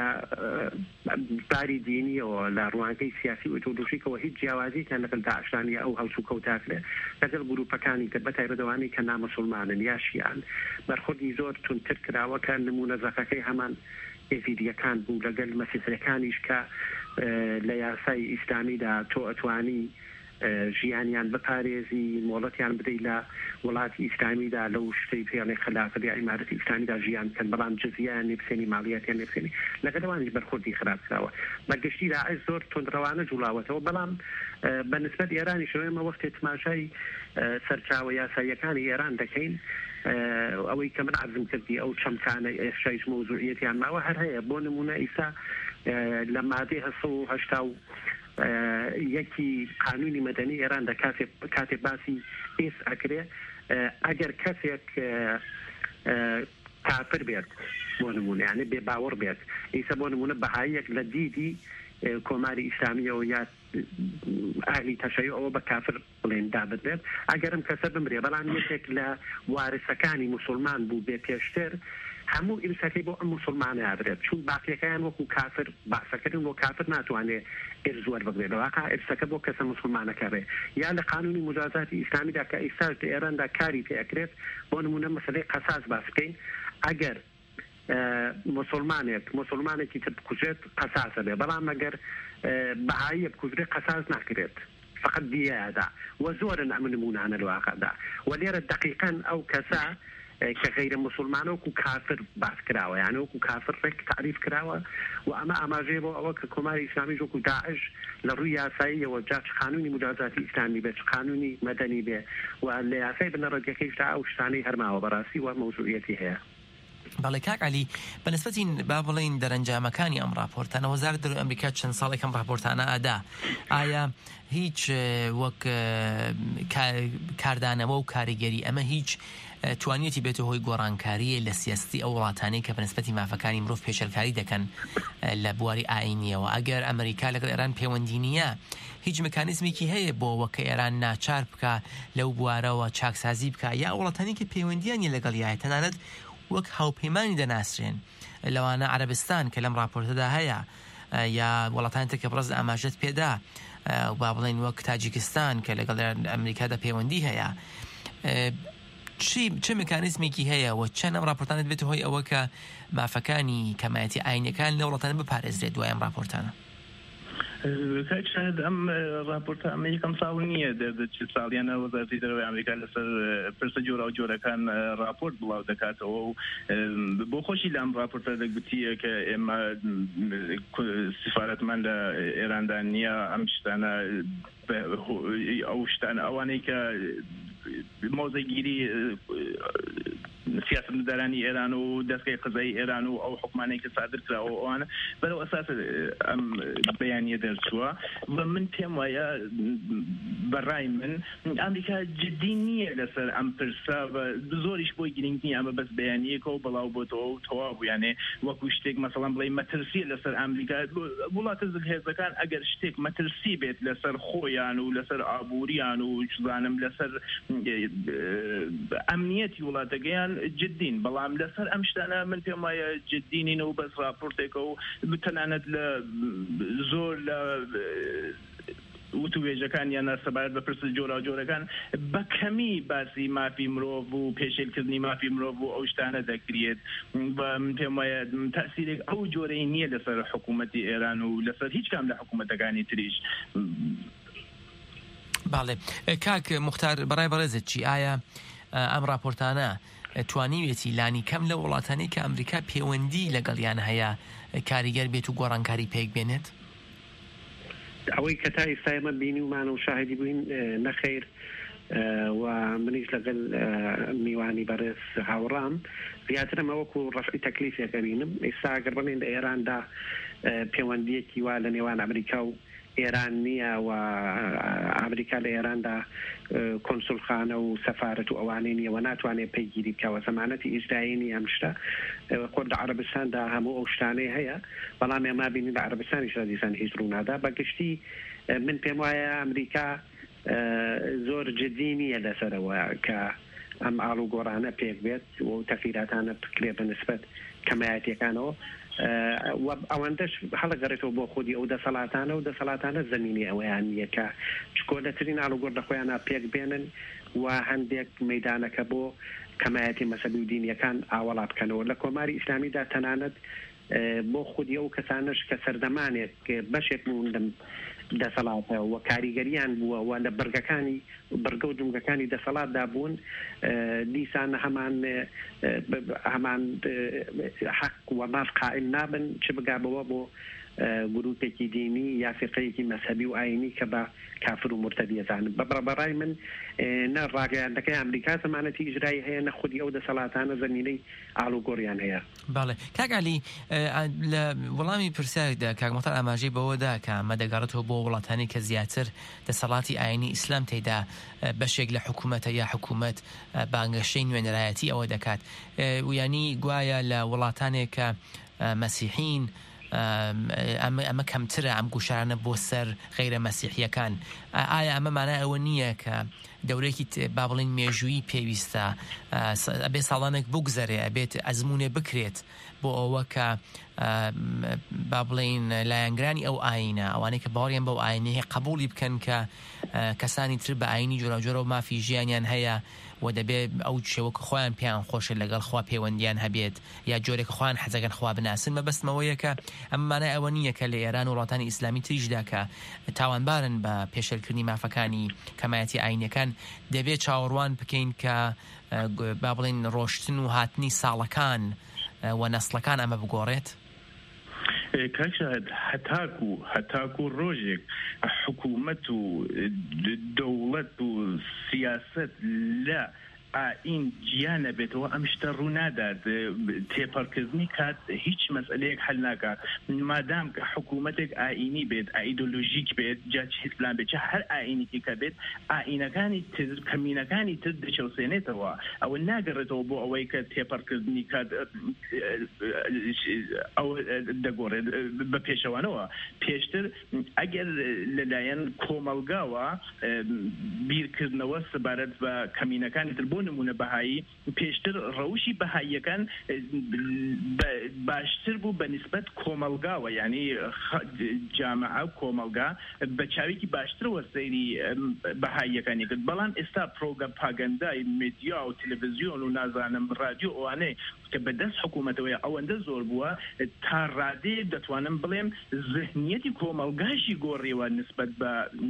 باری دینیەوە لە ڕوانگەی سیاسی و ئۆیدۆلۆژیکەوە هیچ جیاوازییان لەگەڵ داعشانیە ئەو هەڵسو کەوتاکرێ لەگەڵ گروپەکانی تر بەتایبەتەوانەی کە نامسڵمانن یا شیعان بەرخوردی زۆر تونتر کراوە کە نمونە زەقەکەی هەمان ئێڤیدیەکان بوو لەگەڵ مەسیحیەکانیش کە لە یاسای ئیسلامیدا تۆ ئەتوانی ژیانیان بپارێزی مۆڵەتیان بدەی لە وڵاتی ئیسلامیدا لەو شتەی پێڵێ خلافەت یا ئیمارەتی ئیسلامیدا ژیان کەن بەڵام جزییان نێبسێنی ماڵیاتیان نێبسێنی لەگەڵەوانیش بەرخوردی خراپ کراوە بەگشتی داعش زۆر تندڕەوانە جوڵاوەتەوە بەڵام بەنسبەت ئێرانی شەوێمە وەختێ تماشای سەرچاوە یاساییەکانی ئێران دەکەین ئەوەی کە من عەرزم کردی ئەو چەمکانە ئێشایش مۆزوعیەتیان ماوە هەر هەیە بۆ نمونە ئیسا لە مادەی هەسە و هەشتا و یەکی قانونی مەدەنی ئێران دە کاتێ باسی ئێس ئەکرێ ئەگەر کەسێک کافر بێت بۆ نمونە یانێ بێ باوەڕ بێت ئیسا بۆ نمونە بەهاییەک لە دیدی کۆماری ئیسلامیەوە یا ئاهلی تەشەیع ئەوە بە کافر بڵێن دابت بێت ئەگەرم کەسە بمرێ بەڵام یەکێک لە وارثەکانی موسڵمان بوو بێ پێشتر هەموو ئیرسەکەی بۆ ئەم موسڵمانە ئابرێت چون باقیەکەیان وەکو کافر باسەکردن بۆ کافر ناتوانێت ئێرز وەربگرێت واقع ئیرسەکە بۆ کەسە موسڵمانەکەڕێ یا لە قانونی مجازاتی ئیسلامیدا کە ئێستاش لە ئێراندا کاری پێەکرێت بۆ نمونە مەسەلەی قەساس باس بکەین ئەگەر مسلمانێک مسلمانێکی تر بکوژێت قەساسە بێ بەڵام ئەگەر بەهاییە بکوژرێت قەساس ناکرێت فقط دیادا وزورن أمنمون عن الواقع دا وليرى دقيقا أو كسا كغير مسلمان وكو كافر باس كراوة يعني وكو كافر رك تعريف كراوة وأما أما جيبو أو ككماري إسلامي وكو داعش للرؤية ساية وجاش قانوني مجازات إسلامي بيش قانوني مدني بي واللي أساي بنرجع كيف تعاوش تاني هرما وبراسي وموضوعيتي هي بەڵێ کاک علی بەنسبەتی با بڵێن دەرەنجامەکانی ئەم راپۆرتانە وەزارەت دەرۆی ئەمریکا چەند ساڵێک ئەم راپۆرتانە ئادا ئایا هیچ وەک کاردانەوە و کاریگەری ئەمە هیچ توانیەتی بێتە هۆی گۆڕانکاریە لە سیاستی ئەو وڵاتانەی کە بەنسبەتی مافەکانی مرۆڤ پێشەرکاری دەکەن لە بواری ئاینیەوە ئەگەر ئەمریکا لەگەڵ ئێران پەیوەندی نییە هیچ مکانیزمێکی هەیە بۆ وەکە ئێران ناچار بکە لەو بوارەوە چاکسازی بکە یا وڵاتانی کە پەیوەندیانی لەگەڵ یایە تەنانەت وەک هاوپەیمانی دەناسرێن لەوانە عەرەبستان کە لەم راپۆرتەدا هەیە یا وڵاتانی تر کە بڕز ئاماژەت پێدا با بڵێن وەک تاجیکستان کە لەگەڵ ئەمریکادا پەیوەندی هەیە چی چه مکانیزمێکی هەیە و چەند ئەم راپۆرتانت بێت هۆی ئەوە کە مافەکانی کەمایەتی ئاینیەکان لە وڵاتانە بپارێزرێت دوای ئەم راپۆرتانە كاشهد أم رابورت أمريكا مصاونية ده شيء صالينا وزارة الدولة أمريكا لسر برسجورة وجورة كان رابورت بلاو دكات أو بخوشي لام رابورت ده قلتيه كإما سفارة من إيران دانية أمشتنا أو شتنا أواني ك موزعيري سیاست مدارانی ایران و دستگاه قضایی ایران و او حکمانی که صادر کرده و آن برای اساس ام بیانیه درسوا و من پیم ویا برای من امریکا جدی نیه لسر ام پرسا و زوریش بوی گرینگ نیه اما بس بیانیه که بلاو بود و تواب یعنی وکوشتک مثلا بلای مترسی لسر امریکا ولات زلهزکان اگر شتک مترسی بیت لسر خویان و لسر عبوریان و جزانم لسر امنیتی ولاتگیان جدين بلام لسر أمشتنا من فيما جدينين وبس رابورتكو بتنانت لزور ل وتوجه كان يانا سبارت بپرس جورا جورا كان بكمي باسي ما في مروف و پیشل كذني ما في مروف و اوشتانه ذكريت ومن فيما تأثير او جورينية لسر حكومة إيران و لسر هيج كام لحكومة كاني تريش بالي كاك مختار براي برزت شي آية ام راپۆرتانە توانیوێتی لانی کەم لە وڵاتانی کە ئەمریکا پەیوەندی لەگەڵیان هەیە کاریگەر بێت و گۆڕانکاری پێک بێنێت ئەوەی کە تا ئێستا ئێمە بینی ومان و شاهدی بووین نەخێر و منیش لەگەڵ میوانی بەڕێز هاوڕام زیاترم ئەوەکو ڕەفعی تەکلیفێکە بینم ئێستا ئەگەر بڵێن لە ئێراندا پەیوەندیەکی وا لە نێوان ئەمریکا و إيران نيا وأمريكا لإيران دا كونسول خانة وسفارة وأوانينية وناتواني بيجيري بكا وزمانتي إجرائيني أمشتا قرد عربستان دا همو أوشتاني هيا بلامي ما بيني دا عربستان إشراديسان هجرون هذا بقشتي من بيموايا أمريكا زور جديني لسروا كا أم آلو قرانا بيك بيت وتفيراتانا بكري بالنسبة كماياتي كانوا ئەوەندەش هەڵەگەڕێتەوە بۆ خودی ئەو دەسەڵاتانە و دەسەڵاتانە زمینی ئەوەیان یەکە چکۆلەترین ئاڵوگۆڕ دەخۆیانە پێک بێنن و هەندێک مەیدانەکە بۆ کەمایەتی مەسەبی و دینیەکان ئاوەڵا بکەنەوە لە کۆماری ئیسلامیدا تەنانەت بۆ خودی ئەو کەسانش کە سەردەمانێک بەشێک موندم دەسەڵاتە و کاریگەریان بووە و لە بەرگەکانی بەرگە و جونگەکانی دەسەڵاتدا بوون دیسان هەمان هەمان حەق و ماف قائل نابن چ بگابەوە بۆ گروپێکی دینی یا فقەیەکی مەسەبی و ئاینی کە بە کافر و مرتەدیەزانن بەڕای من نە ڕاگەیاندەکەی ئەمریکا زەمانەتی ئیجرایی هەیە نە خودی ئەو دەسەڵاتانە زەمینەی ئاڵوگۆڕیان هەیە. باڵێ کاک عەلی لە وەڵامی پرسیارێکدا کاک مختار ئاماژەی بەوەدا کە ئەمە دەگەڕێتەوە بۆ وڵاتانی کە زیاتر دەسەڵاتی ئاینی ئیسلام تێدا بەشێک لە حکوومەتە یا حکوومەت بانگەشەی نوێنەرایەتی ئەوە دەکات ویانی گوایە لە وڵاتانێک کە مەسیحین ئەمە کەمترە ئەم گوشارانە بۆ سەر غەیرە مەسیحیەکان ئایا ئەمە مانای ئەوە نییە کە دەورێکی با بڵێن مێژووی پێویستە ئەبێ ساڵانێک بگوزەرێ ئەبێت ئەزمونێ بکرێت بۆ ئەوە کە با بڵێن لایەنگرانی ئەو ئاینە ئەوانەی کە باوەڕیان بەو ئاینەیە قبوڵی بکەن کە کەسانی تر بە ئاینی جۆراوجۆرە و مافی ژیانیان هەیە و دەبێت ئەو شێوەکە خۆیان پێیان خۆشە لەگەڵ خوا پەیوەندیان هەبێت یا جۆرێک خۆیان حەزەکەن خوا بناسن. مەبەستمەوەیە کە ئەممانە ئەوە نییە کە لە ئێران و وڵاتانی ئیسلامی تریشدا کە تاوانبارن بە پێشێلکردنی مافەکانی کەمایەتی ئاینیەکان دەبێت چاوەڕوان بکەین کە با بڵێن ڕۆشتن و هاتنی ساڵەکان و نەسڵەکان ئەمە بگۆڕێت. کاکشاد هەتاکو هەتاکو ڕۆژێک حکوومەت و دەوڵەت و سیاست لە ئاین گیانە بێتەوە ئەم شتە ڕوو نادات تێپەڕکردنی کات هیچ مەسئلەیەک هەل ناکات مادام کە حکوومەتێک ئاینی بێت ئایدۆلۆژیک بێت جا چ ئیسلام بێت هەر ئاینێکی کە بێت ئاینەکانی تر کەمینەکانی تر دەچەوسێنێتەوە ئەوە ناگەڕێتەوە بۆ ئەوەی کە تێپەڕکردنی کات ئەو دەگۆڕێت بە پێشەوانەوە. پێشتر ئەگەر لەلایەن کۆمەلگاوە بیرکردنەوە سەبارەت بە کەمینەکانی تر بۆ نمونە بەهایی پێشتر ڕەوشی بەهاییەکان باشتر بوو بە نسبەت کۆمەلگاوە یعنی جامعە و کۆمەلگا بە چاوێکی باشترەوە سەیری بەهاییەکانی کرد. بەڵام ئێستا پرۆپاگەندای میدیا و تەلەڤیزیۆن و نازانم ڕادیۆ ئەوانەی کە بەدەست حکوومەتەوەی ئەوەندە زۆر بووە تا ڕادەیەک دەتوانم بڵێم ذهنیەتی کۆمەلگاشی گۆڕیوە نسبەت بە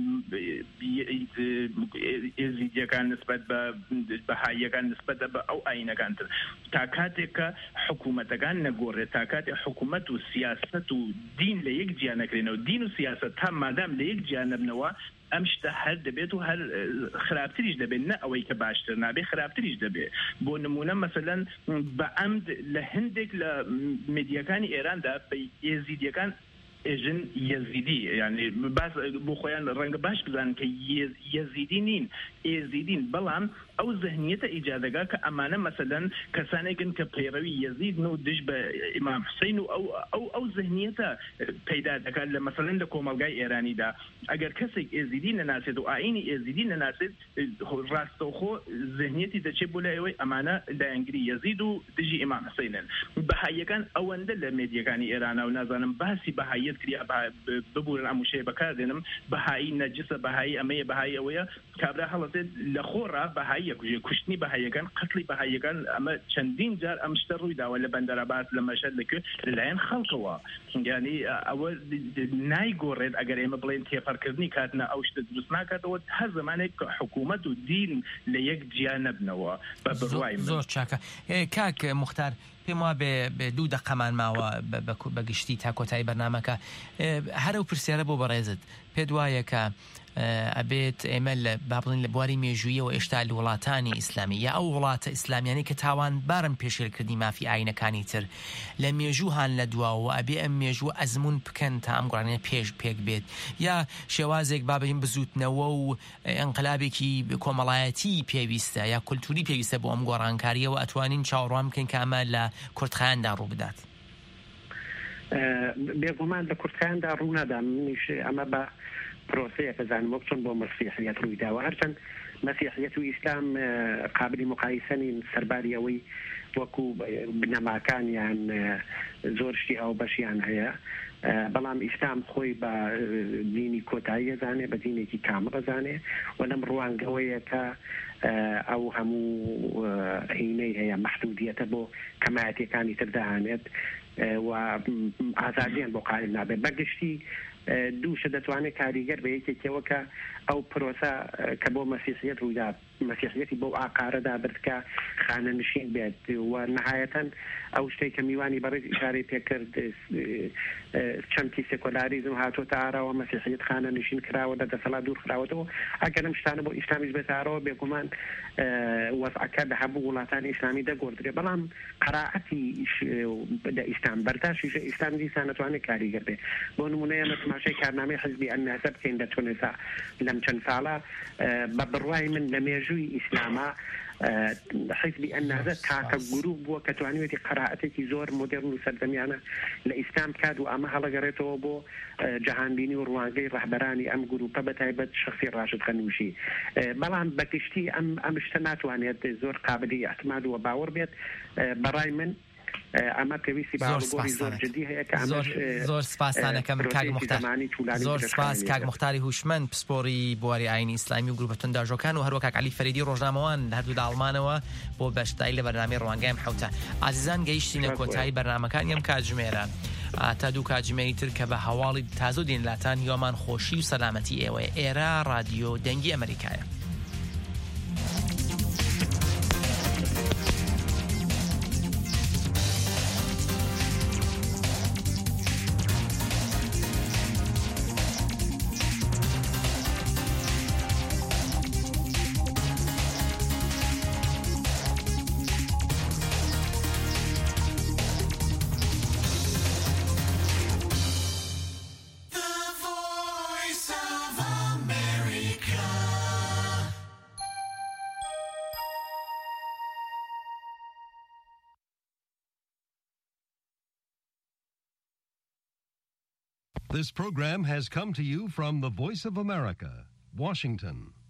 ئێزیدیەکان نسبەت بە بەهاییەکان نسبەت بە ئەو ئاینەکان تر تا کاتێک کە حکوومەتەکان نەگۆڕێت تا کاتێک حکوومەت و سیاست و دین لە یەک جیا نەکرێنەوە دین و سیاست تا مادام لە یەک جیا نەبنەوە ئەم شتە هەر دەبێت و هەر خراپتریش دەبێت نە ئەوەی کە باشتر نابێ خراپتریش دەبێت. بۆ نمونە مەسەلەن بە ئەمد لە هەندێک لە میدیاکانی ئێراندا بە ئێزیدیەکان ئێژن یەزیدی یعنی باس بۆ خۆیان ڕەنگە باش بزانن کە یەزیدی نین ئێزیدین بەڵام ئەو ذهنیەتە ئیجادەگا کە ئەمانە مەسەلەن کەسانێکن کە پەیڕەوی یەزید و دش بە ئیمام حوسەین و ئەو ئەو ئەو ذهنیەتە پەیدا دەکات لە مەسەلەن لە کۆمەلگای ئێرانیدا. ئەگەر کەسێک ئێزیدی نەناسێت و ئاینی ئێزیدی نەناسێت ڕاستەوخۆ ذهنیەتی دەچێت بۆ لایەوەی ئەمانە دایانگری یەزید و دژی ئیمام حوسەینن. بەهاییەکان ئەوەندە لە مێدیەکانی ئێرانە و نازانم باسی بەهاییەت کریا ببوورن ئەموشەیە بەکاردێنم بەهایی نەجسە بەهایی ئەمەیە بەهایی ئەوەیە کابرا هەڵەتێت لە خۆڕا بەهایی یەکوژێ کوشتنی بەهاییەکان قەتڵی بەهاییەکان ئەمە چەندین جار ئەم شتە ڕووی داوە لە بەندەرەباس لە مەشهەد لەکوێ لەلایەن خەڵکەوە یعنی ئەوە نایگۆڕێت ئەگەر ئێمە بڵێن تێپەڕکردنی کاتنە ئەو شتە دروست ناکاتەوە هەر زمانێک کە حکوومەت و دین لە یەک جیا نەبنەوە بە بڕوای من. زۆر چاکە کاک موختار پێم وا بێ دوو دەقەمان ماوە بەگشتی تا کۆتایی بەرنامەکە هەرە و پرسیارە بۆ بەڕێزت پێت وایە کە ئەبێت ئێمە لە با بڵین لە بواری مێژوویەوە ئێشتا لە وڵاتانی ئیسلامی یا ئەو وڵاتە ئیسلامیانی کە تاوان بارن پێشێلکردنی مافی ئاینەکانی تر لە مێژووهان لە دواوە ئەبێ ئەم مێژوو ئەزمون بکەن تا ئەم گوڕانەیە پێش پێک بێت یا شێوازێک با بڵین بزوتنەوە و ئەنقلابێکی کۆمەڵایەتی پێویستە یا کولتوری پێویستە بۆ ئەم گۆڕانکاریەوە ئەتوانین چاوەڕوان بکەین کە ئەمە لە کورتخایاندا ڕوو بدات. بێگومان لە کورتخایاندا ڕوو نادا منیش ئەمە بە پرۆسەیە بەزانم چۆن بۆ مەسیحیەت ڕووی داوە هەرچەند مەسیحیەت و ئیسلام قابلی مقایسەنین سەرباری ئەوەی وەکو بنەماکانیان زۆر شتی ئەو بەشیان هەیە بەڵام ئیسلام خۆی بە دینی کۆتایی ئەزانێ بە دینێکی کامل ئەزانێ و لەم ڕوانگەوەیە کە ئەو هەموو هینەی هەیە مەحدودیەتە بۆ کەمایەتیەکانی ترداهانێت و ئازادیان بۆ قایل نابێت. بەگشتی دووشە دەتوانێت کاریگەر بە یەکێکەوە کە ئەو پرۆسە کە بۆ مەسیحیەت ڕوویدا مەسیحیەتی بۆ ئاقارەدا بردکە خانە نشین بێت و نەهایەتەن ئەو شتێک کە میوانی بەڕێز ئیشارەی پێکرد چەمکی سێکۆلاریزم هاتۆتە ئاراوە مەسیحیەت خانە نشین کراوە لە دەسەڵات دوور خراوەتەوە ئەگەر ئەم شتانە بۆ ئیسلامیش بێتە ئارەوە بێگومان وەزعەکە لە هەموو وڵاتانی ئیسلامی دەگۆڕدرێت بەڵام قەرائەتی لە ئیسلام بەرداشتیش ئیسلام دیسان نەتوانێت کاریگەر بێت. بۆ نمونەیە ئەمە تماشای کارنامەی حزبی ئەنناسە بکەین لە تونسا لەم چەند ساڵە بە بڕوای من لە مێژووی ئیسلامە حزبی ئەنناسە تاکە گروپ بووە کە توانیوێتی قەرائەتێکی زۆر مۆدێرن و سەردەمیانە لە ئیسلام کات و ئەمە هەڵەگەڕێتەوە بۆ جەهانبینی و ڕوانگەی ڕەهبەرانی ئەم گروپە بەتایبەت شەخسی ڕاشد غەنووشی. بەڵام بەگشتی ئەم ئەم شتە ناتوانێت زۆر قابلی ئەعتماد و باوەڕ بێت. بەڕای من ئەمە پێویستی باڵگۆڕی زۆر جدی هەیە کە ئەمەش زۆر سپاسانەکەم کاک مختار زۆر سپاس کاک مختاری هوشمەند پسپۆڕی بواری ئاینی ئیسلامی و گروپە تونداژۆکان و هەروە کاک عەلی فەریدی ڕۆژنامەوان لە هەردوو ئاڵمانەوە بۆ بەشداری لە بەرنامەی ڕەوانگەی حوتە. ئازیزان گەیشتینە کۆتایی بەرنامەکانی ئەم کاتژمێرە تا دوو کاتژمێری تر کە بە هەواڵی تازە و دێنلاتان هیوامان خۆشی و سەلامەتی ئێوەیە. ئێرە رادیۆ دەنگی ئەمریکایە. This program has come to you from the Voice of America, Washington.